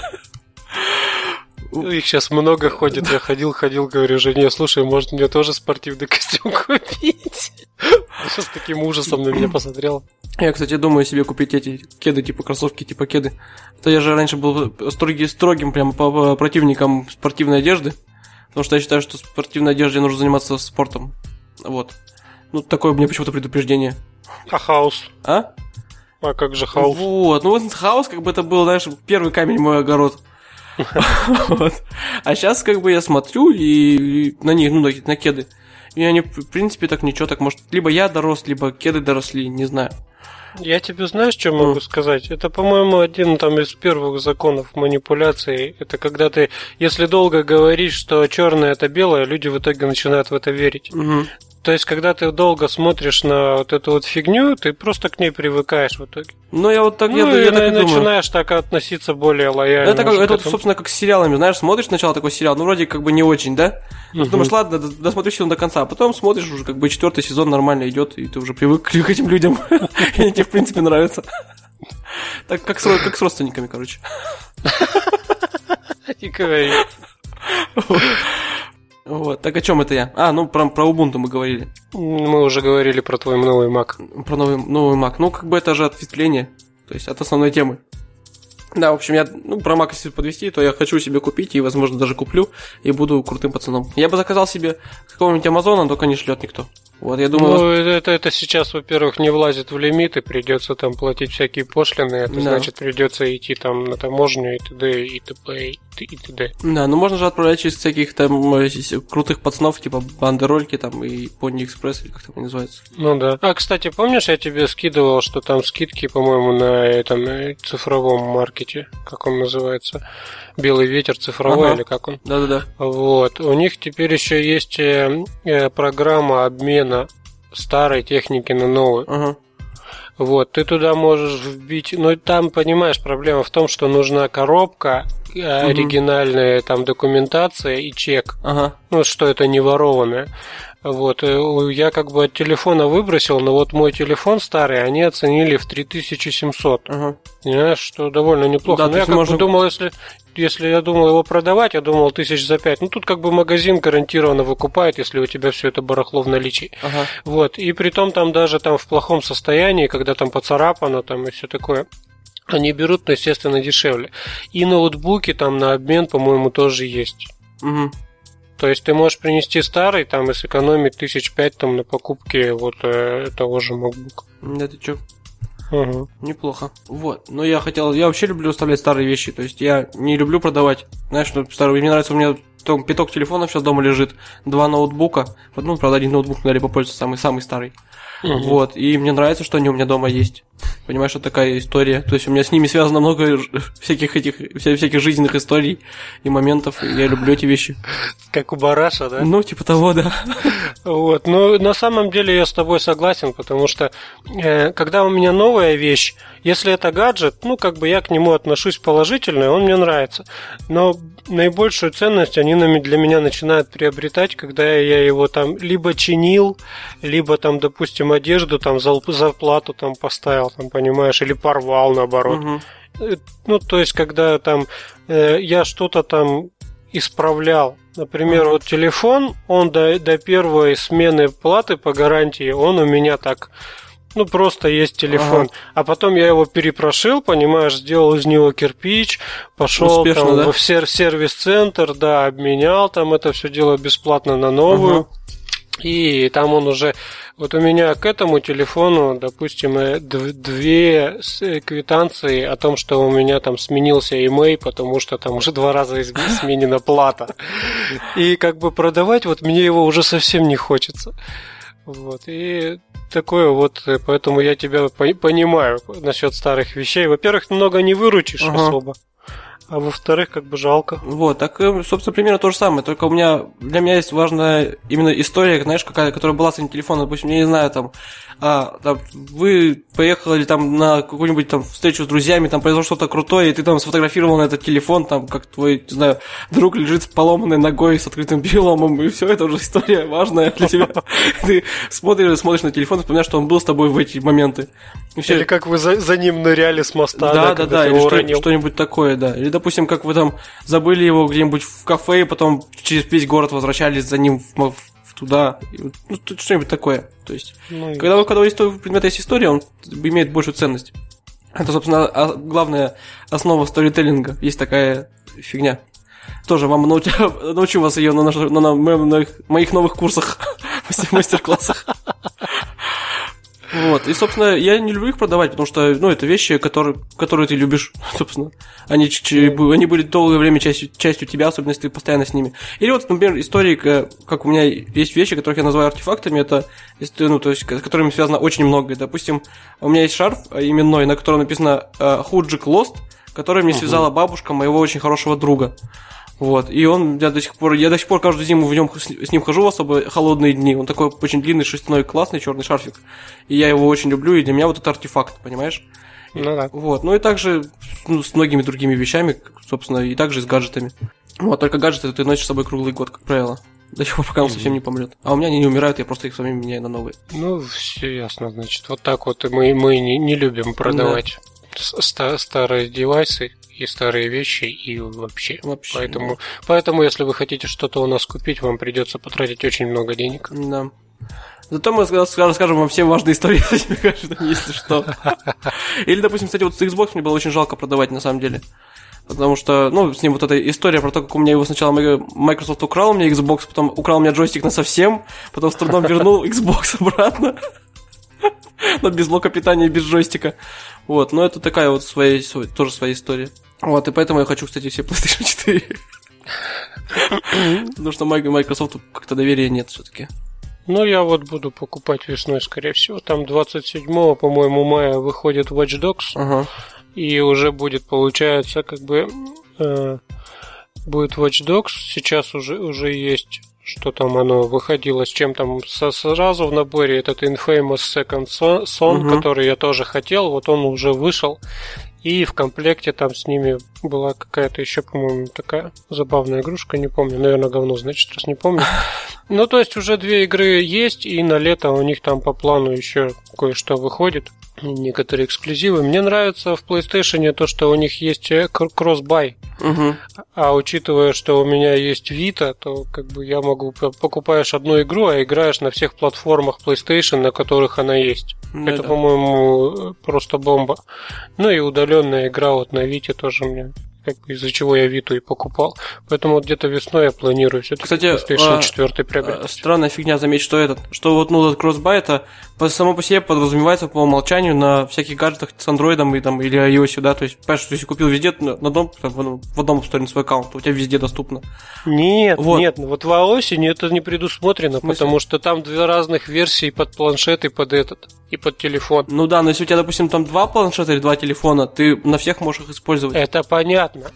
Их сейчас много ходит. Я ходил, говорю жене, слушай, может мне тоже спортивный костюм купить? Сейчас с таким ужасом на меня посмотрела. Я, кстати, думаю себе купить эти кеды, типа кроссовки, типа кеды. То я же раньше был строгим прям противником спортивной одежды. Потому что я считаю, что спортивной одежде нужно заниматься спортом. Вот. Ну, такое у меня почему-то предупреждение. А хаос? А как же хаос? Вот. Ну, вот хаос, как бы это был, знаешь, первый камень в мой огород. А сейчас, как бы, я смотрю и на них, на кеды. И они, в принципе, так ничего, так может, либо я дорос, либо кеды доросли, не знаю. Я тебе знаешь, что могу сказать? Это, по-моему, один там из первых законов манипуляции. Это когда ты, если долго говоришь, что черное это белое, люди в итоге начинают в это верить. Угу. То есть, когда ты долго смотришь на вот эту вот фигню, ты просто к ней привыкаешь в итоге. Ну, я вот так, я так и начинаешь так относиться более лояльно. Это собственно, как с сериалами, знаешь, смотришь сначала такой сериал, ну, вроде как бы не очень, да? Ты думаешь, ладно, досмотрю сезон до конца, а потом смотришь, уже как бы 4-й сезон нормально идет, и ты уже привык к этим людям, и они тебе, в принципе, нравятся. Так, как с родственниками, короче. Не говори. Вот, так о чем это я? Про Ubuntu мы говорили. Мы уже говорили про твой новый Mac. Про новый Mac. Ну, как бы это же ответвление, то есть от основной темы. Да, в общем, я, про Mac, если подвести, то я хочу себе купить и, возможно, даже куплю, и буду крутым пацаном. Я бы заказал себе какого-нибудь Амазона, только не шлет никто. Вот, я думаю... это сейчас, во-первых, не влазит в лимиты, придется там платить всякие пошлины, это значит, придется идти там на таможню и т.д. и т.п. и т.д. Да, можно же отправлять через всяких там крутых пацанов, типа Бандерольки там и Pony Express, или как это называется. Ну да. Кстати, помнишь, я тебе скидывал, что там скидки, по-моему, на этом цифровом маркете, как он называется, Белый ветер цифровой, или как он? Да. Вот. У них теперь еще есть программа обмена старой техники на новую. Ага. Вот, ты туда можешь вбить, там, понимаешь, проблема в том, что нужна коробка, оригинальная там документация и чек. Ага. Что это не ворованное. Вот, я как бы от телефона выбросил, но вот мой телефон старый они оценили в 3700. Ага. Понимаешь, что довольно неплохо. Да, но я как бы думал, если я думал его продавать, я думал 1000 за 5. Тут как бы магазин гарантированно выкупает, если у тебя все это барахло в наличии. Ага. Вот, и притом там даже там в плохом состоянии, когда там поцарапано там и все такое, они берут, естественно, дешевле. И ноутбуки там на обмен, по-моему, тоже есть. Угу. То есть ты можешь принести старый там и сэкономить 5,000 там на покупке вот того же MacBook. Это что? Угу. Неплохо. Вот. Но я вообще люблю оставлять старые вещи. То есть я не люблю продавать. Знаешь, старые. Мне нравится, у меня там пяток телефонов сейчас дома лежит, 2 ноутбука. Ну, правда, один ноутбук надо попользоваться, самый старый. Вот, и мне нравится, что они у меня дома есть. Понимаешь, это такая история. То есть у меня с ними связано много всяких жизненных историй и моментов. И я люблю эти вещи. Как у Бараша, да? Ну, типа того, да. Вот, но на самом деле я с тобой согласен, потому что когда у меня новая вещь, если это гаджет, ну, как бы я к нему отношусь положительно, он мне нравится. Но наибольшую ценность они для меня начинают приобретать, когда я его там либо чинил, либо там, допустим, одежду там за плату там поставил, там, понимаешь, или порвал, наоборот. Ну, то есть, когда там я что-то там исправлял. Например, вот телефон, он до первой смены платы по гарантии, он у меня так... Ну, просто есть телефон. А потом я его перепрошил, понимаешь, сделал из него кирпич, пошел там, да? В сервис-центр, да, обменял там это все дело бесплатно на новую. И там он уже... Вот у меня к этому телефону, допустим, 2 квитанции о том, что у меня там сменился имей, потому что там уже 2 раза сменена плата. И как бы продавать, вот мне его уже совсем не хочется. Вот, и такое вот, поэтому я тебя понимаю насчет старых вещей. Во-первых, много не выручишь особо, а во-вторых, как бы жалко. Вот, так, собственно, примерно то же самое, только для меня есть важная именно история, знаешь, которая была с этим телефоном, допустим, я не знаю, там, вы поехали там на какую-нибудь там встречу с друзьями, там произошло что-то крутое, и ты там сфотографировал на этот телефон, там, как твой, не знаю, друг лежит с поломанной ногой, с открытым переломом, и все это уже история важная для тебя. Ты смотришь на телефон и вспоминаешь, что он был с тобой в эти моменты. Или как вы за ним ныряли с моста. Да, или что-нибудь такое, да. Или, допустим, как вы там забыли его где-нибудь в кафе, и потом через весь город возвращались за ним туда, ну, что-нибудь такое. То есть, когда у предмета есть история, он имеет большую ценность. Это, собственно, главная основа сторителлинга. Есть такая фигня. Тоже вам научу вас ее на моих новых курсах, мастер-классах. Вот, и, собственно, я не люблю их продавать, потому что, ну, это вещи, которые ты любишь, собственно. Они были долгое время частью тебя, особенно если ты постоянно с ними. Или вот, например, истории, как у меня есть вещи, которых я называю артефактами, это, ну, то есть, с которыми связано очень многое. Допустим, у меня есть шарф именной, на котором написано «Худжик Lost», который мне связала бабушка моего очень хорошего друга. Вот, и я до сих пор каждую зиму с ним хожу в особо холодные дни. Он такой очень длинный, шерстяной, классный черный шарфик. И я его очень люблю, и для меня вот это артефакт, понимаешь? Ну да. Вот, ну и также с многими другими вещами, собственно, и также с гаджетами. Вот, только гаджеты ты носишь с собой круглый год, как правило. До тех пор, пока он совсем не помрет. А у меня они не умирают, я просто их самим меняю на новые. Ну, все ясно, значит. Вот так вот мы не любим продавать старые девайсы и старые вещи, и вообще. Поэтому, если вы хотите что-то у нас купить, вам придется потратить очень много денег. Да. Зато мы расскажем вам все важные истории с этими гаджетами, если что. Или, допустим, кстати, вот с Xbox мне было очень жалко продавать, на самом деле. Потому что, ну, с ним вот эта история про то, как у меня его сначала Microsoft украл у меня Xbox, потом украл у меня джойстик насовсем, потом с трудом вернул Xbox обратно. Но без блока питания и без джойстика. Вот, но это такая вот тоже своя история. Вот, и поэтому я хочу, кстати, все PlayStation 4. Потому что Microsoft как-то доверия нет все-таки. Ну, я вот буду покупать весной, скорее всего. Там 27, по-моему, мая выходит Watch Dogs. И уже будет, получается, как бы будет Watch Dogs. Сейчас уже есть, что там оно выходило, с чем там сразу в наборе. Этот Infamous Second Son, который я тоже хотел. Вот он уже вышел. И в комплекте там с ними была какая-то еще, по-моему, такая забавная игрушка, не помню. Наверное, говно, значит, раз не помню. Ну, то есть уже 2 игры есть, и на лето у них там по плану еще кое-что выходит. Некоторые эксклюзивы. Мне нравится в PlayStation то, что у них есть кросс-бай. А учитывая, что у меня есть Vita, то как бы я могу... Покупаешь одну игру, а играешь на всех платформах PlayStation, на которых она есть. Это, по-моему, просто бомба. Ну и удаленная игра вот на Vita тоже мне как бы из-за чего я Виту и покупал. Поэтому вот где-то весной я планирую все-таки PlayStation 4 приобретать. Странная фигня, заметь, что этот вот Crossbuy, это само по себе подразумевается по умолчанию на всяких гаджетах с андроидом и, там, или iOS, да, то есть, понимаешь, что если купил везде, в одном Store на свой аккаунт, то у тебя везде доступно. Нет, вот в iOS это не предусмотрено, потому что там две разных версии под планшет и под и под телефон. Ну да, но если у тебя, допустим, там два планшета или два телефона, ты на всех можешь их использовать. Это понятно.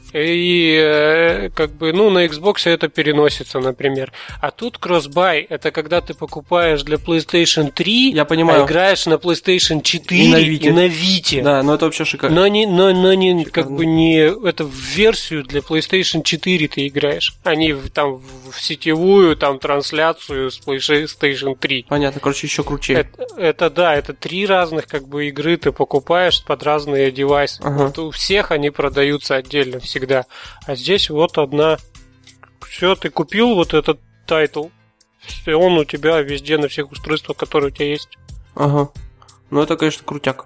И как бы, на Xbox это переносится, например. А тут Crossbuy, это когда ты покупаешь для PlayStation 3, я понимаю, а играешь на PlayStation 4 и на Vita. Да, но это вообще шикарно. Но не как бы не это в версию для PlayStation 4 ты играешь, а не там в сетевую там трансляцию с PlayStation 3. Понятно, короче, еще круче. Это три разных как бы игры ты покупаешь под разные девайсы. Ага. Вот у всех они продаются отдельно всегда. А здесь вот одна. Все, ты купил вот этот тайтл, и он у тебя везде на всех устройствах, которые у тебя есть. Ага. Ну это, конечно, крутяк.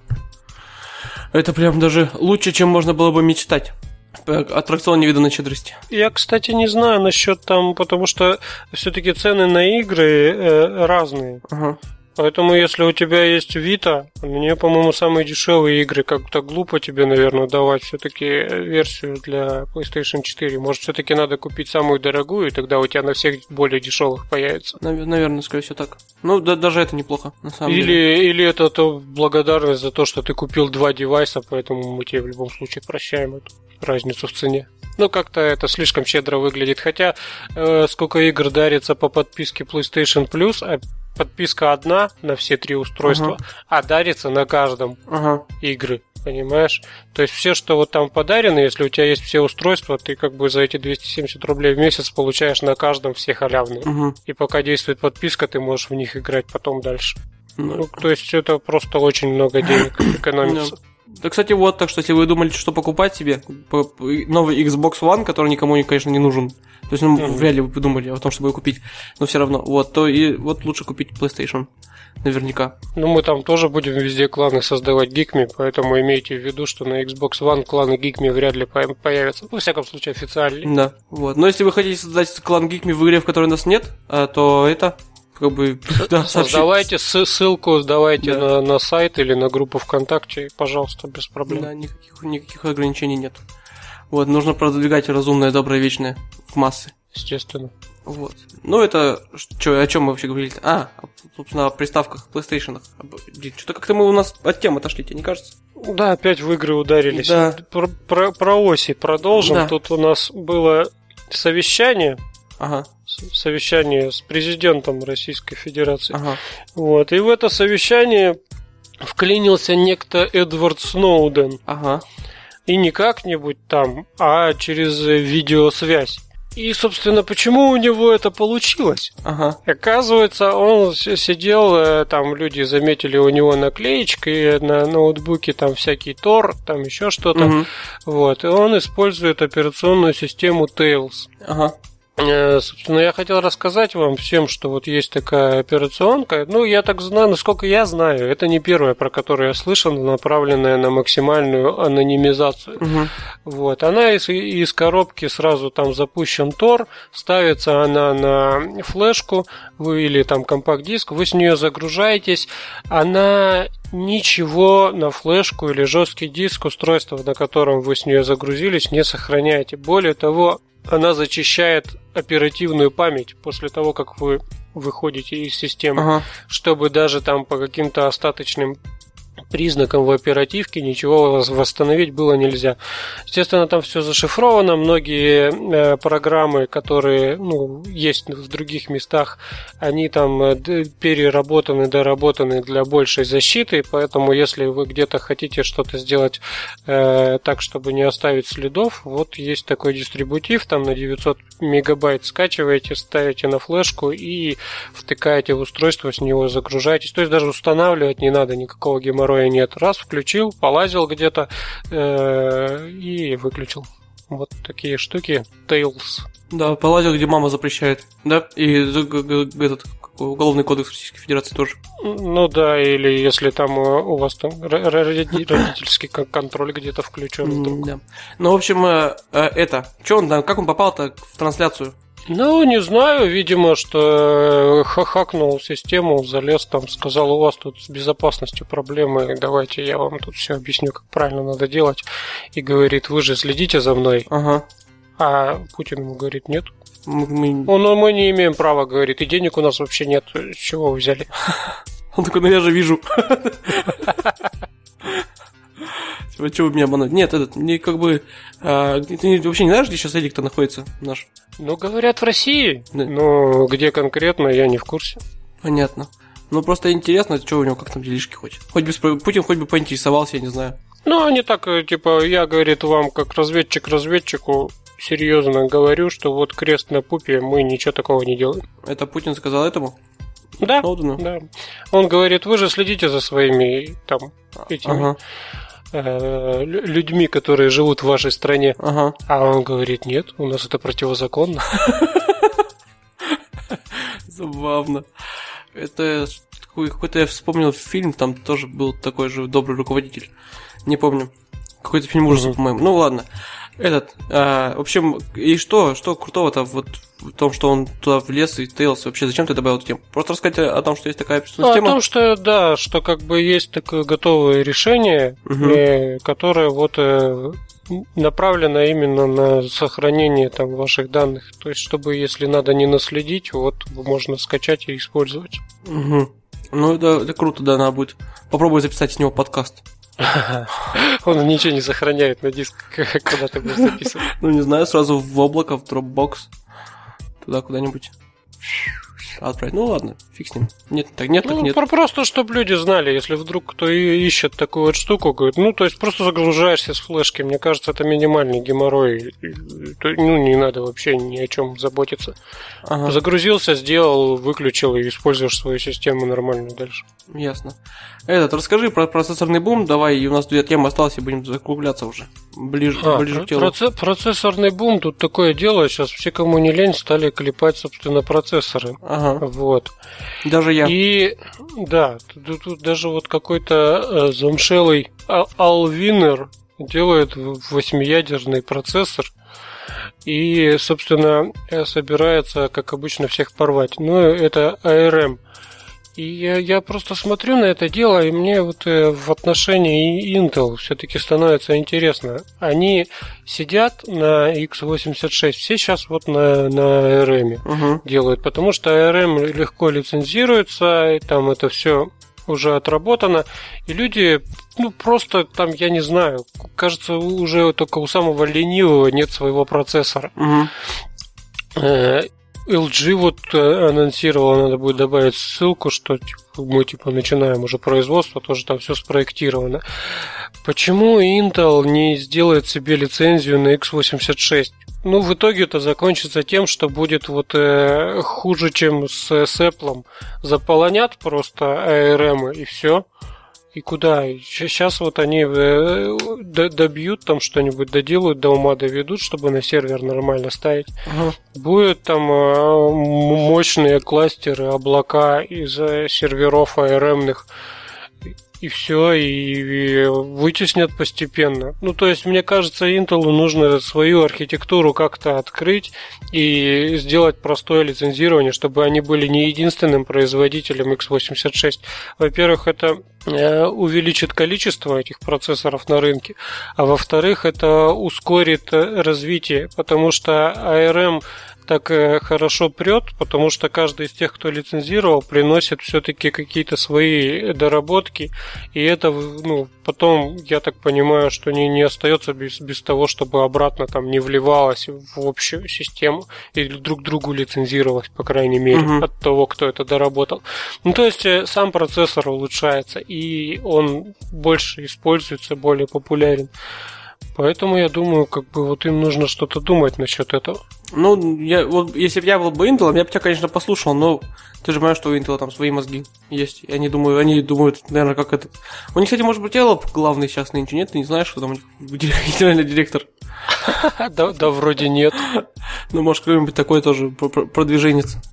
Это прям даже лучше, чем можно было бы мечтать. Аттракцион невиданной щедрости. Я, кстати, не знаю насчет там, потому что все-таки цены на игры разные. Ага. Поэтому, если у тебя есть Vita, мне, по-моему, самые дешевые игры, как-то глупо тебе, наверное, давать все-таки версию для PlayStation 4. Может, все-таки надо купить самую дорогую, и тогда у тебя на всех более дешевых появится. Наверное, скорее всего так. Ну, даже это неплохо, на самом деле. Или это благодарность за то, что ты купил два девайса, поэтому мы тебе в любом случае прощаем эту разницу в цене. Ну, как-то это слишком щедро выглядит. Хотя, сколько игр дарится по подписке PlayStation Plus, а подписка одна на все три устройства, а дарится на каждом игры, понимаешь? То есть все, что вот там подарено, если у тебя есть все устройства, ты как бы за эти 270 рублей в месяц получаешь на каждом все халявные. И пока действует подписка, ты можешь в них играть потом дальше. Ну, то есть это просто очень много денег экономится. Да, кстати, вот, так что если вы думали, что покупать себе, новый Xbox One, который никому, конечно, не нужен, то есть, вряд ли вы думали о том, чтобы его купить, но все равно, вот, то и вот лучше купить PlayStation, наверняка. Ну, мы там тоже будем везде кланы создавать гикми, поэтому имейте в виду, что на Xbox One кланы гикми вряд ли появятся, во всяком случае, официально. Да, вот, но если вы хотите создать клан гикми в игре, в которой нас нет, то это... Как бы, да, создавайте ссылку, сдавайте на сайт или на группу ВКонтакте, пожалуйста, без проблем. Да, никаких ограничений нет. Вот, нужно продвигать разумное, доброе, вечное в массы. Естественно. Вот. Ну, это... о чем мы вообще говорили? Собственно, о приставках, PlayStation. Блин, что-то как-то мы у нас от темы отошли, тебе не кажется? Да, опять в игры ударились. Да. Про оси продолжим. Да. Тут у нас было совещание. Совещание с президентом Российской Федерации. Вот. И в это совещание вклинился некто Эдвард Сноуден. И не как-нибудь там, а через видеосвязь. И, собственно, почему у него это получилось? Оказывается, он сидел, там люди заметили у него наклеечки на ноутбуке, там всякий Тор, там еще что-то. Вот. И он использует операционную систему Tails. Собственно, я хотел рассказать вам всем, что вот есть такая операционка. Ну, я так знаю, насколько я знаю, это не первая, про которую я слышал, направленная на максимальную анонимизацию. Вот. Она из коробки сразу там запущен Tor, ставится она на флешку или там компакт-диск, вы с нее загружаетесь, она ничего на флешку или жесткий диск устройства, на котором вы с нее загрузились, не сохраняете. Более того, она зачищает оперативную память после того, как вы выходите из системы, чтобы даже там по каким-то остаточным признакам в оперативке ничего восстановить было нельзя. Естественно, там все зашифровано. Многие программы, которые есть в других местах, они там переработаны, доработаны для большей защиты. Поэтому, если вы где-то хотите что-то сделать так, чтобы не оставить следов, вот есть такой дистрибутив, там на 900 мегабайт скачиваете, ставите на флешку и втыкаете в устройство, с него загружаетесь. То есть даже устанавливать не надо, никакого геморроя нет. Раз, включил, полазил где-то и выключил. Вот такие штуки. Tails. Да, полазил, где мама запрещает. Да, и этот Уголовный кодекс Российской Федерации тоже. Ну да, или если там у вас там родительский контроль где-то включен. Да. Ну, в общем, что он там, как он попал-то в трансляцию? Ну, не знаю, видимо, что хакнул систему, залез там, сказал, у вас тут с безопасностью проблемы, давайте я вам тут все объясню, как правильно надо делать. И говорит, вы же следите за мной. Ага. А Путин ему говорит, нет. Мы Мы не имеем права, говорит, и денег у нас вообще нет. С чего вы взяли? Он такой, ну я же вижу. Типа, что вы меня обмануть? Нет, мне как бы... Ты вообще не знаешь, где сейчас Эдик-то находится наш? Ну, говорят, в России. Да. Но где конкретно, я не в курсе. Понятно. Ну, просто интересно, что у него, как там делишки хоть. Путин хоть бы поинтересовался, я не знаю. Ну, они так, типа, я, говорит, вам как разведчик разведчику серьезно говорю, что вот крест на пупе, мы ничего такого не делаем. Это Путин сказал этому? Да, Сноудену? да. Он говорит, вы же следите за своими там этими людьми, которые живут в вашей стране. Ага. А он говорит, нет, у нас это противозаконно. Забавно. Это какой-то я вспомнил фильм, там тоже был такой же добрый руководитель. Не помню. Какой-то фильм ужасов, по-моему. Ну ладно. В общем, и что крутого-то вот в том, что он туда влез и тейлся? Вообще, зачем ты добавил эту тему? Просто рассказать о том, что есть такая операционная система? О том, что, да, что как бы есть такое готовое решение, которое вот направлено именно на сохранение там ваших данных. То есть, чтобы, если надо не наследить, вот можно скачать и использовать. Угу. Ну, это круто, да, надо будет. Попробуй записать с него подкаст. Он ничего не сохраняет на диск, когда ты будешь записывать. Ну, не знаю, сразу в облако, в Dropbox. Туда куда-нибудь отправить. Ну, ладно, фиг с ним. Нет, так нет, так нет. Просто, чтобы люди знали, если вдруг кто ищет такую вот штуку, говорит, ну, то есть просто загружаешься с флешки. Мне кажется, это минимальный геморрой. Ну, не надо вообще ни о чем заботиться. Ага. Загрузился, сделал, выключил и используешь свою систему нормально дальше. Ясно. Расскажи про процессорный бум, давай, и у нас 2 темы осталось, и будем закругляться уже. Ближе к телу. Процессорный бум, тут такое дело, сейчас все, кому не лень, стали клепать, собственно, процессоры. Ага. Вот. Даже я. И, да, тут даже вот какой-то замшелый Allwinner делает 8-ядерный процессор. И, собственно, собирается, как обычно, всех порвать. Но это ARM. И я просто смотрю на это дело, и мне вот в отношении Intel все-таки становится интересно. Они сидят на x86, все сейчас вот на ARM делают, потому что ARM легко лицензируется, и там это все уже отработано, и люди, ну, просто там, я не знаю, кажется, уже только у самого ленивого нет своего процессора. LG вот анонсировала, надо будет добавить ссылку, что мы начинаем уже производство, тоже там все спроектировано. Почему Intel не сделает себе лицензию на x86? Ну, в итоге это закончится тем, что будет вот хуже, чем с Apple. Заполонят просто ARM и все. И куда? Сейчас вот они добьют там что-нибудь, доделают, до ума доведут, чтобы на сервер нормально ставить. Будет там мощные кластеры, облака из серверов ARM-ных. И все, и вытеснят постепенно. Ну, то есть, мне кажется, Intel нужно свою архитектуру как-то открыть и сделать простое лицензирование, чтобы они были не единственным производителем x86. Во-первых, это увеличит количество этих процессоров на рынке, а во-вторых, это ускорит развитие, потому что ARM так хорошо прет, потому что каждый из тех, кто лицензировал, приносит все-таки какие-то свои доработки, и это, ну, потом, я так понимаю, что не остается без того, чтобы обратно там не вливалось в общую систему или друг другу лицензировалось, по крайней мере, от того, кто это доработал. Ну, то есть, сам процессор улучшается, и он больше используется, более популярен. Поэтому я думаю, как бы вот им нужно что-то думать насчет этого. Ну, вот, если бы я был бы Intel, я бы тебя, конечно, послушал, но ты же понимаешь, что у Intel там свои мозги есть. И они думают, наверное, как этот. У них, кстати, может быть, Эллоп главный сейчас нынче, нет? Ты не знаешь, что там у них генеральный директор? Да, вроде нет. Ну, может, какой-нибудь такой тоже продвиженец.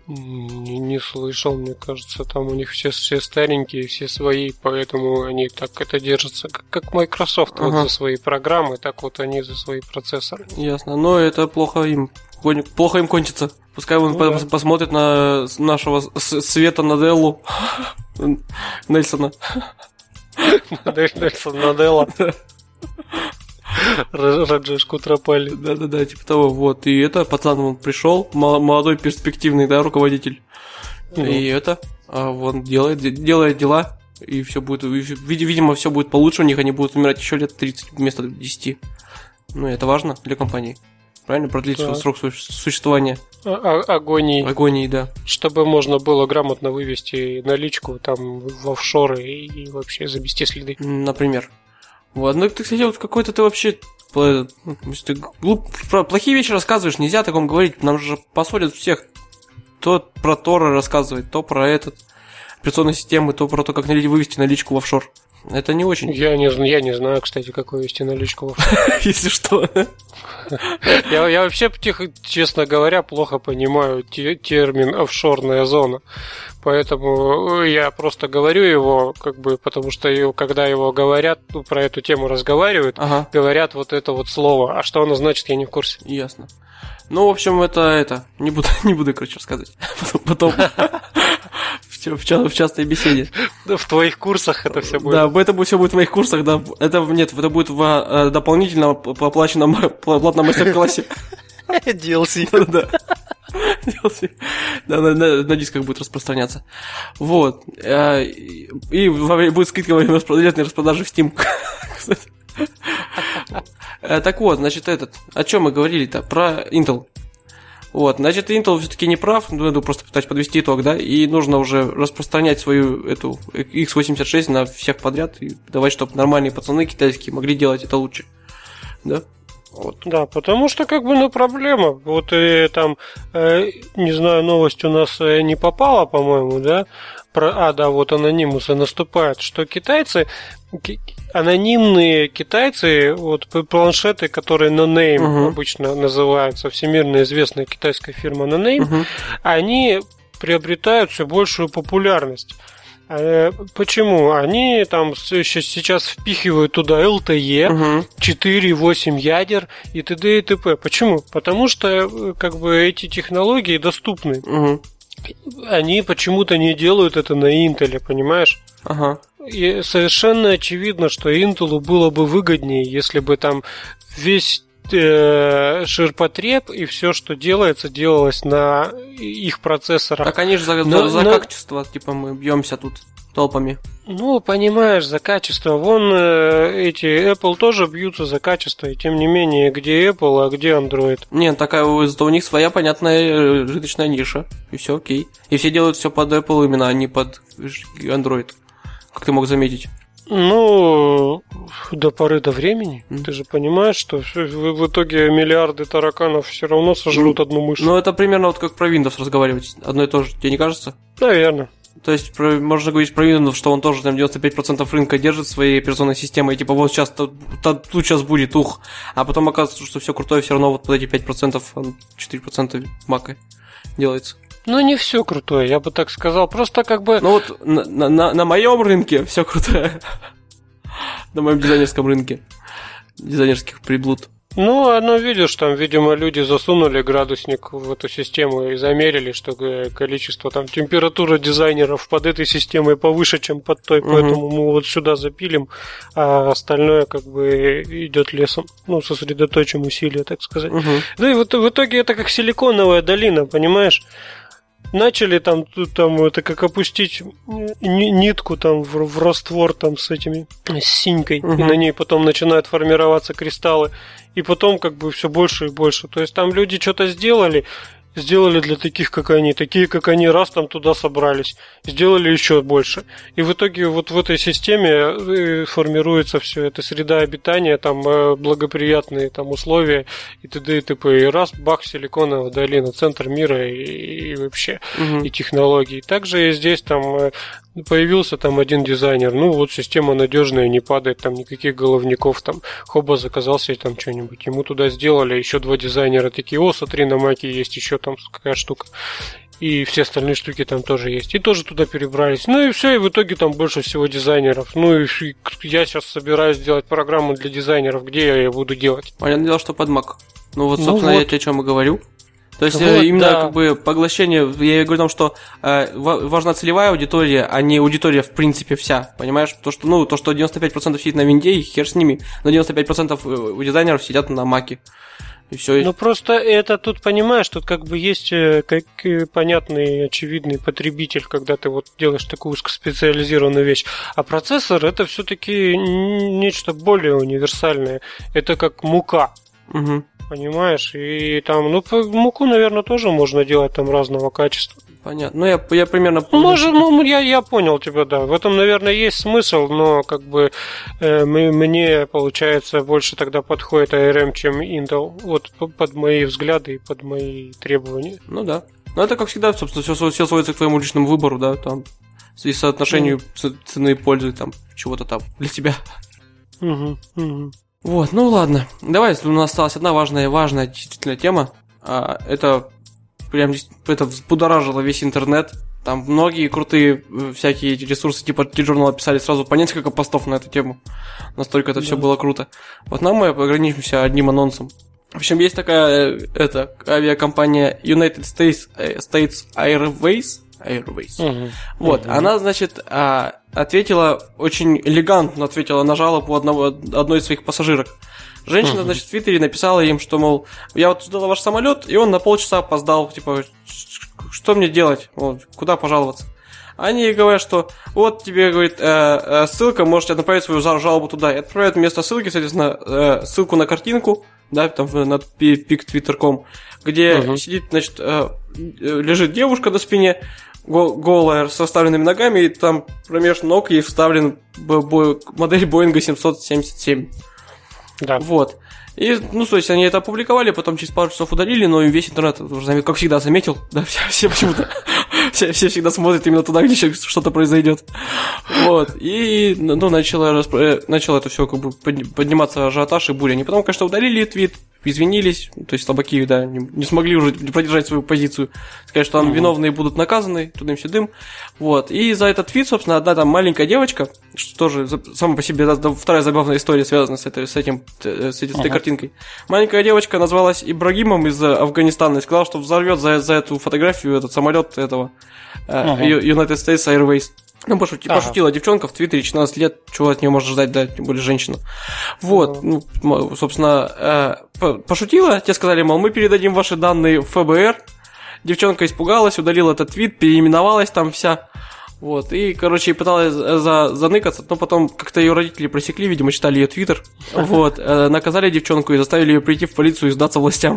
Не слышал, мне кажется, там у них все старенькие, все свои, поэтому они так это держатся, как Microsoft вот за свои программы, так вот они за свои процессоры. Ясно, но это плохо им кончится. Пускай он посмотрит на нашего Света Наделлу Нельсона. Нельсон Наделла. Раджешку Тропали. Да, типа того, вот. И это, пацан, он пришел, молодой перспективный, да, руководитель. И он делает дела, и все будет, видимо, все будет получше у них, они будут умирать еще лет 30 вместо 10. Ну, это важно для компании. Правильно? Продлить срок существования. Агонии, да. Чтобы можно было грамотно вывести наличку там в офшоры и вообще замести следы. Например. Вот, ну ты, кстати, вот какой-то ты вообще плохие вещи рассказываешь, нельзя о таком говорить, нам же посолят всех. То про Тора рассказывает, то про операционные системы, то про то, как вывести наличку в офшор. Это не очень. Я не знаю, кстати, как вывести наличку в офшор. Если что. Я вообще, честно говоря, плохо понимаю термин офшорная зона. Поэтому я просто говорю его, потому что когда его говорят, про эту тему разговаривают, говорят вот это вот слово. А что оно значит, я не в курсе. Ясно. Ну, в общем, это не буду, короче, рассказывать. Потом в частной беседе. В твоих курсах это все будет. Да, это все будет в моих курсах, да. Это будет в дополнительном оплаченном платном мастер-классе. DLC. Да. DLC. Да, на дисках будет распространяться. Вот. И будет скидка во время летней распродажи в Steam. Кстати. Так вот, значит, о чем мы говорили-то? Про Intel. Вот, значит, Intel все-таки не прав, надо просто пытаться подвести итог, да, и нужно уже распространять свою эту x86 на всех подряд и давать, чтобы нормальные пацаны китайские могли делать это лучше, да? Вот. Да, потому что проблема. Вот и там, не знаю, новость у нас не попала, по-моему, да? Вот анонимусы наступают, что анонимные китайцы, вот планшеты, которые No-Name обычно называются, всемирно известная китайская фирма No-Name, они приобретают все большую популярность. Почему? Они там сейчас впихивают туда LTE, 4-8 ядер и т.д. и т.п. Почему? Потому что эти технологии доступны. Они почему-то не делают это на Intel, понимаешь? И совершенно очевидно, что Intel было бы выгоднее, если бы там весь ширпотреб и все, что делалось на их процессорах. Так они же за качество, типа мы бьемся тут толпами. Ну, понимаешь, за качество. Вон эти Apple тоже бьются за качество, и тем не менее, где Apple, а где Android? Нет, зато у них своя понятная рыночная ниша, и все окей. И все делают все под Apple именно, а не под Android, как ты мог заметить. Ну, до поры до времени. Ты же понимаешь, что в итоге миллиарды тараканов все равно сожрут одну мышь. Ну, это примерно вот как про Windows разговаривать. Одно и то же, тебе не кажется? Наверное. То есть, можно говорить про Windows, что он тоже там 95% рынка держит своей операционной системой, и типа вот сейчас тут сейчас будет, а потом оказывается, что все крутое, все равно вот под эти 5%, 4% мака делается. Ну, не все крутое, я бы так сказал. Просто Ну вот на моем рынке все крутое. На моем дизайнерском рынке. Дизайнерских приблуд. Ну, видишь, там, видимо, люди засунули градусник в эту систему и замерили, что количество там температура дизайнеров под этой системой повыше, чем под той, поэтому мы вот сюда запилим, а остальное идет лесом. Ну, сосредоточим усилия, так сказать. Да и вот в итоге это как силиконовая долина, понимаешь? Начали там это как опустить нитку там в раствор там с синькой, и на ней потом начинают формироваться кристаллы, и потом все больше и больше. То есть там люди что-то сделали для таких, как они. Такие, как они, раз там туда собрались, сделали еще больше. И в итоге вот в этой системе формируется все это, среда обитания, там благоприятные там условия и т.д. и т.п. И раз, бах, силиконовая долина, центр мира и вообще, и технологий. Также и здесь там появился там один дизайнер, ну вот система надежная, не падает, там никаких головников, там хоба заказал себе там что-нибудь, ему туда сделали еще 2 дизайнера такие, смотри, на маке есть еще там какая штука. и все остальные штуки там тоже есть. И тоже туда перебрались. Ну и все, и в итоге там больше всего дизайнеров. Ну и я сейчас собираюсь сделать программу для дизайнеров, где я ее буду делать. Понятное дело, что под Mac. Ну вот, собственно, я тебе о чем и говорю. То есть вот, именно да. как бы поглощение, я говорю о том, что важна целевая аудитория, а не аудитория в принципе вся, понимаешь? То, что 95% сидит на винде, и хер с ними, но 95% у дизайнеров сидят на маке. И все. Ну просто это тут, понимаешь, тут как бы есть как понятный, очевидный потребитель, когда ты вот делаешь такую узкоспециализированную вещь. А процессор это все-таки нечто более универсальное. Это как мука. Угу. Понимаешь? И там, муку, наверное, тоже можно делать там разного качества. Понятно. Ну, я примерно... Я понял тебя, да. В этом, наверное, есть смысл, но как бы мне, получается, больше тогда подходит ARM, чем Intel. Вот под мои взгляды и под мои требования. Ну да. Но это, как всегда, собственно, все сводится к твоему личному выбору, да, там, и соотношению цены и пользы, там, чего-то там для тебя. Угу. Вот, ну ладно. Давай, у нас осталась одна важная действительно тема. Это прям это взбудоражило весь интернет. Там многие крутые всякие ресурсы типа T-Journal писали сразу по несколько постов на эту тему. Настолько это все было круто. Вот нам мы ограничимся одним анонсом. В общем, есть такая авиакомпания United States Airways. Угу. Вот, она, значит, очень элегантно ответила на жалобу одной из своих пассажирок. Женщина, значит, в Твиттере написала им, что, мол, я вот ждала ваш самолет, и он на полчаса опоздал, типа, что мне делать, вот, куда пожаловаться? Они говорят, что вот тебе, говорит, ссылка, можете направить свою жалобу туда. И отправляют вместо ссылки, соответственно, ссылку на картинку, да, там на pic.twitter.com, где сидит, значит, лежит девушка на спине, голая, с расставленными ногами, и там промеж ног ей вставлен модель Боинга 777. Да. Вот. И, то есть, они это опубликовали, потом через пару часов удалили, но весь интернет, уже, как всегда, заметил, да, все почему-то, все всегда смотрят именно туда, где что-то произойдет. Вот. И, начало это все как бы подниматься ажиотаж и буря. Они потом, конечно, удалили твит, извинились, то есть слабаки, да, не смогли уже продержать свою позицию, сказать, что там виновные будут наказаны, тудым-сюдым, вот, и за этот твит, собственно, одна там маленькая девочка, что тоже сама по себе вторая забавная история связана с этой картинкой, маленькая девочка назвалась Ибрагимом из Афганистана и сказала, что взорвет за эту фотографию этот самолет этого United States Airways. Пошутила девчонка в Твиттере, 14 лет, чего от нее можно ждать, да, тем более женщину. Вот, собственно, пошутила, те сказали, мол, мы передадим ваши данные в ФБР. Девчонка испугалась, удалила этот твит, переименовалась там вся. Вот, и, короче, пыталась заныкаться, но потом как-то ее родители просекли, видимо, читали ее твиттер. Вот, наказали девчонку и заставили ее прийти в полицию и сдаться властям.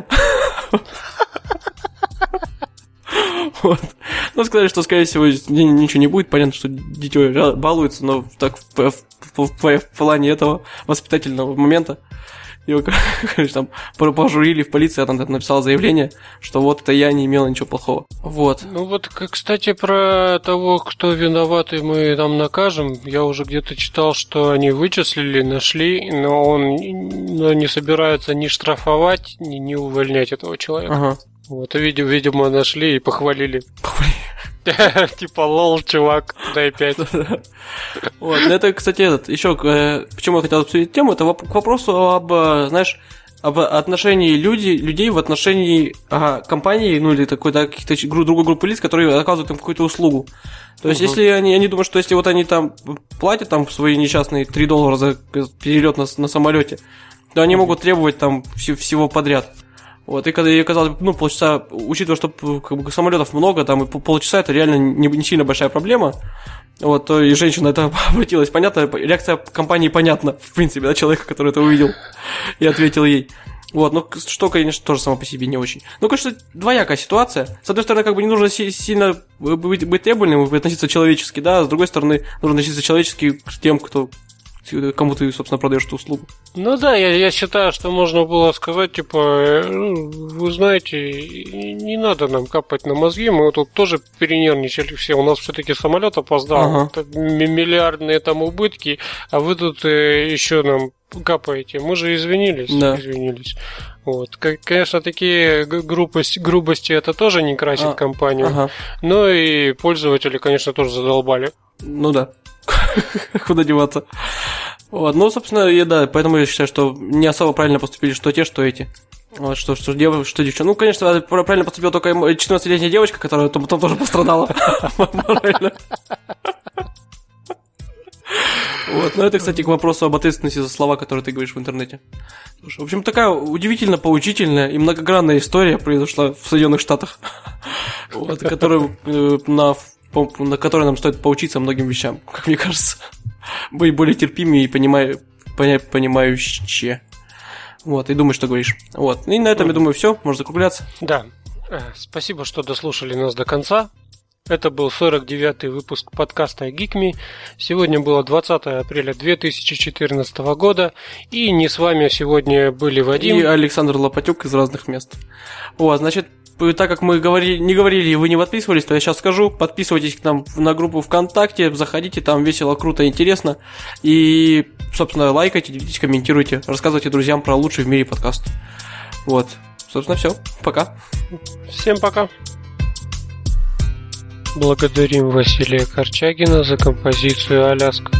Вот. Ну, сказали, что, скорее всего, ничего не будет. Понятно, что дитё балуется, но так в плане этого воспитательного момента его, короче, там пожурили в полиции, она написала заявление, что вот это я не имела ничего плохого. Вот. Ну вот, кстати, про того, кто виноват, и мы там накажем, я уже где-то читал, что они вычислили, нашли, но не собираются ни штрафовать, ни увольнять этого человека. Ага. Вот, видимо, нашли и похвалили. Типа, лол, чувак, дай 5. Вот, это, кстати, еще, почему я хотел обсудить тему, это к вопросу об отношении людей в отношении компании, ну, или какой-то каких-то другой группы лиц, которые оказывают им какую-то услугу. То есть, если они думают, что если вот они там платят там свои несчастные $3 за перелет на самолете, то они могут требовать там всего подряд. Вот, и когда, казалось бы, полчаса, учитывая, что как бы самолетов много, там и полчаса это реально не сильно большая проблема. Вот, то и женщина это обратилась. Понятно, реакция компании понятна, в принципе, да, человека, который это увидел и ответил ей. Вот, ну, что, конечно, тоже само по себе не очень. Ну, конечно, двоякая ситуация. С одной стороны, как бы не нужно сильно быть требовательным и относиться человечески, да, а с другой стороны, нужно относиться человечески к тем, кому ты, собственно, продаешь эту услугу. Ну да, я считаю, что можно было сказать, типа, вы знаете, не надо нам капать на мозги, мы тут тоже перенервничали все, у нас все-таки самолет опоздал, миллиардные там убытки, а вы тут еще нам капаете, мы же извинились. Вот. Конечно, такие грубости это тоже не красит компанию, Ага. но и пользователи, конечно, тоже задолбали. Ну да. Куда деваться. Вот. Ну, собственно, поэтому я считаю, что не особо правильно поступили что те, что эти. Вот, что девчонка. Ну, конечно, правильно поступила только 14-летняя девочка, которая потом тоже пострадала. Морально. Вот. Но это, кстати, к вопросу об ответственности за слова, которые ты говоришь в интернете. В общем, такая удивительно поучительная и многогранная история произошла в Соединенных Штатах, вот, на которой нам стоит поучиться многим вещам, как мне кажется. Быть более терпимее и понимающие. Вот, и думай, что говоришь. Вот. И на этом, я думаю, все, можно закругляться. Да. Спасибо, что дослушали нас до конца. Это был 49-й выпуск подкаста Geek.me. Сегодня было 20 апреля 2014 года. И не с вами сегодня были Вадим и Александр Лопатюк из разных мест. Вот, значит, так как мы не говорили и вы не подписывались, то я сейчас скажу. Подписывайтесь к нам на группу ВКонтакте, заходите, там весело, круто, интересно. И, собственно, лайкайте, делитесь, комментируйте, рассказывайте друзьям про лучший в мире подкаст. Вот, собственно, все. Пока. Всем пока. Благодарим Василия Корчагина за композицию «Аляска».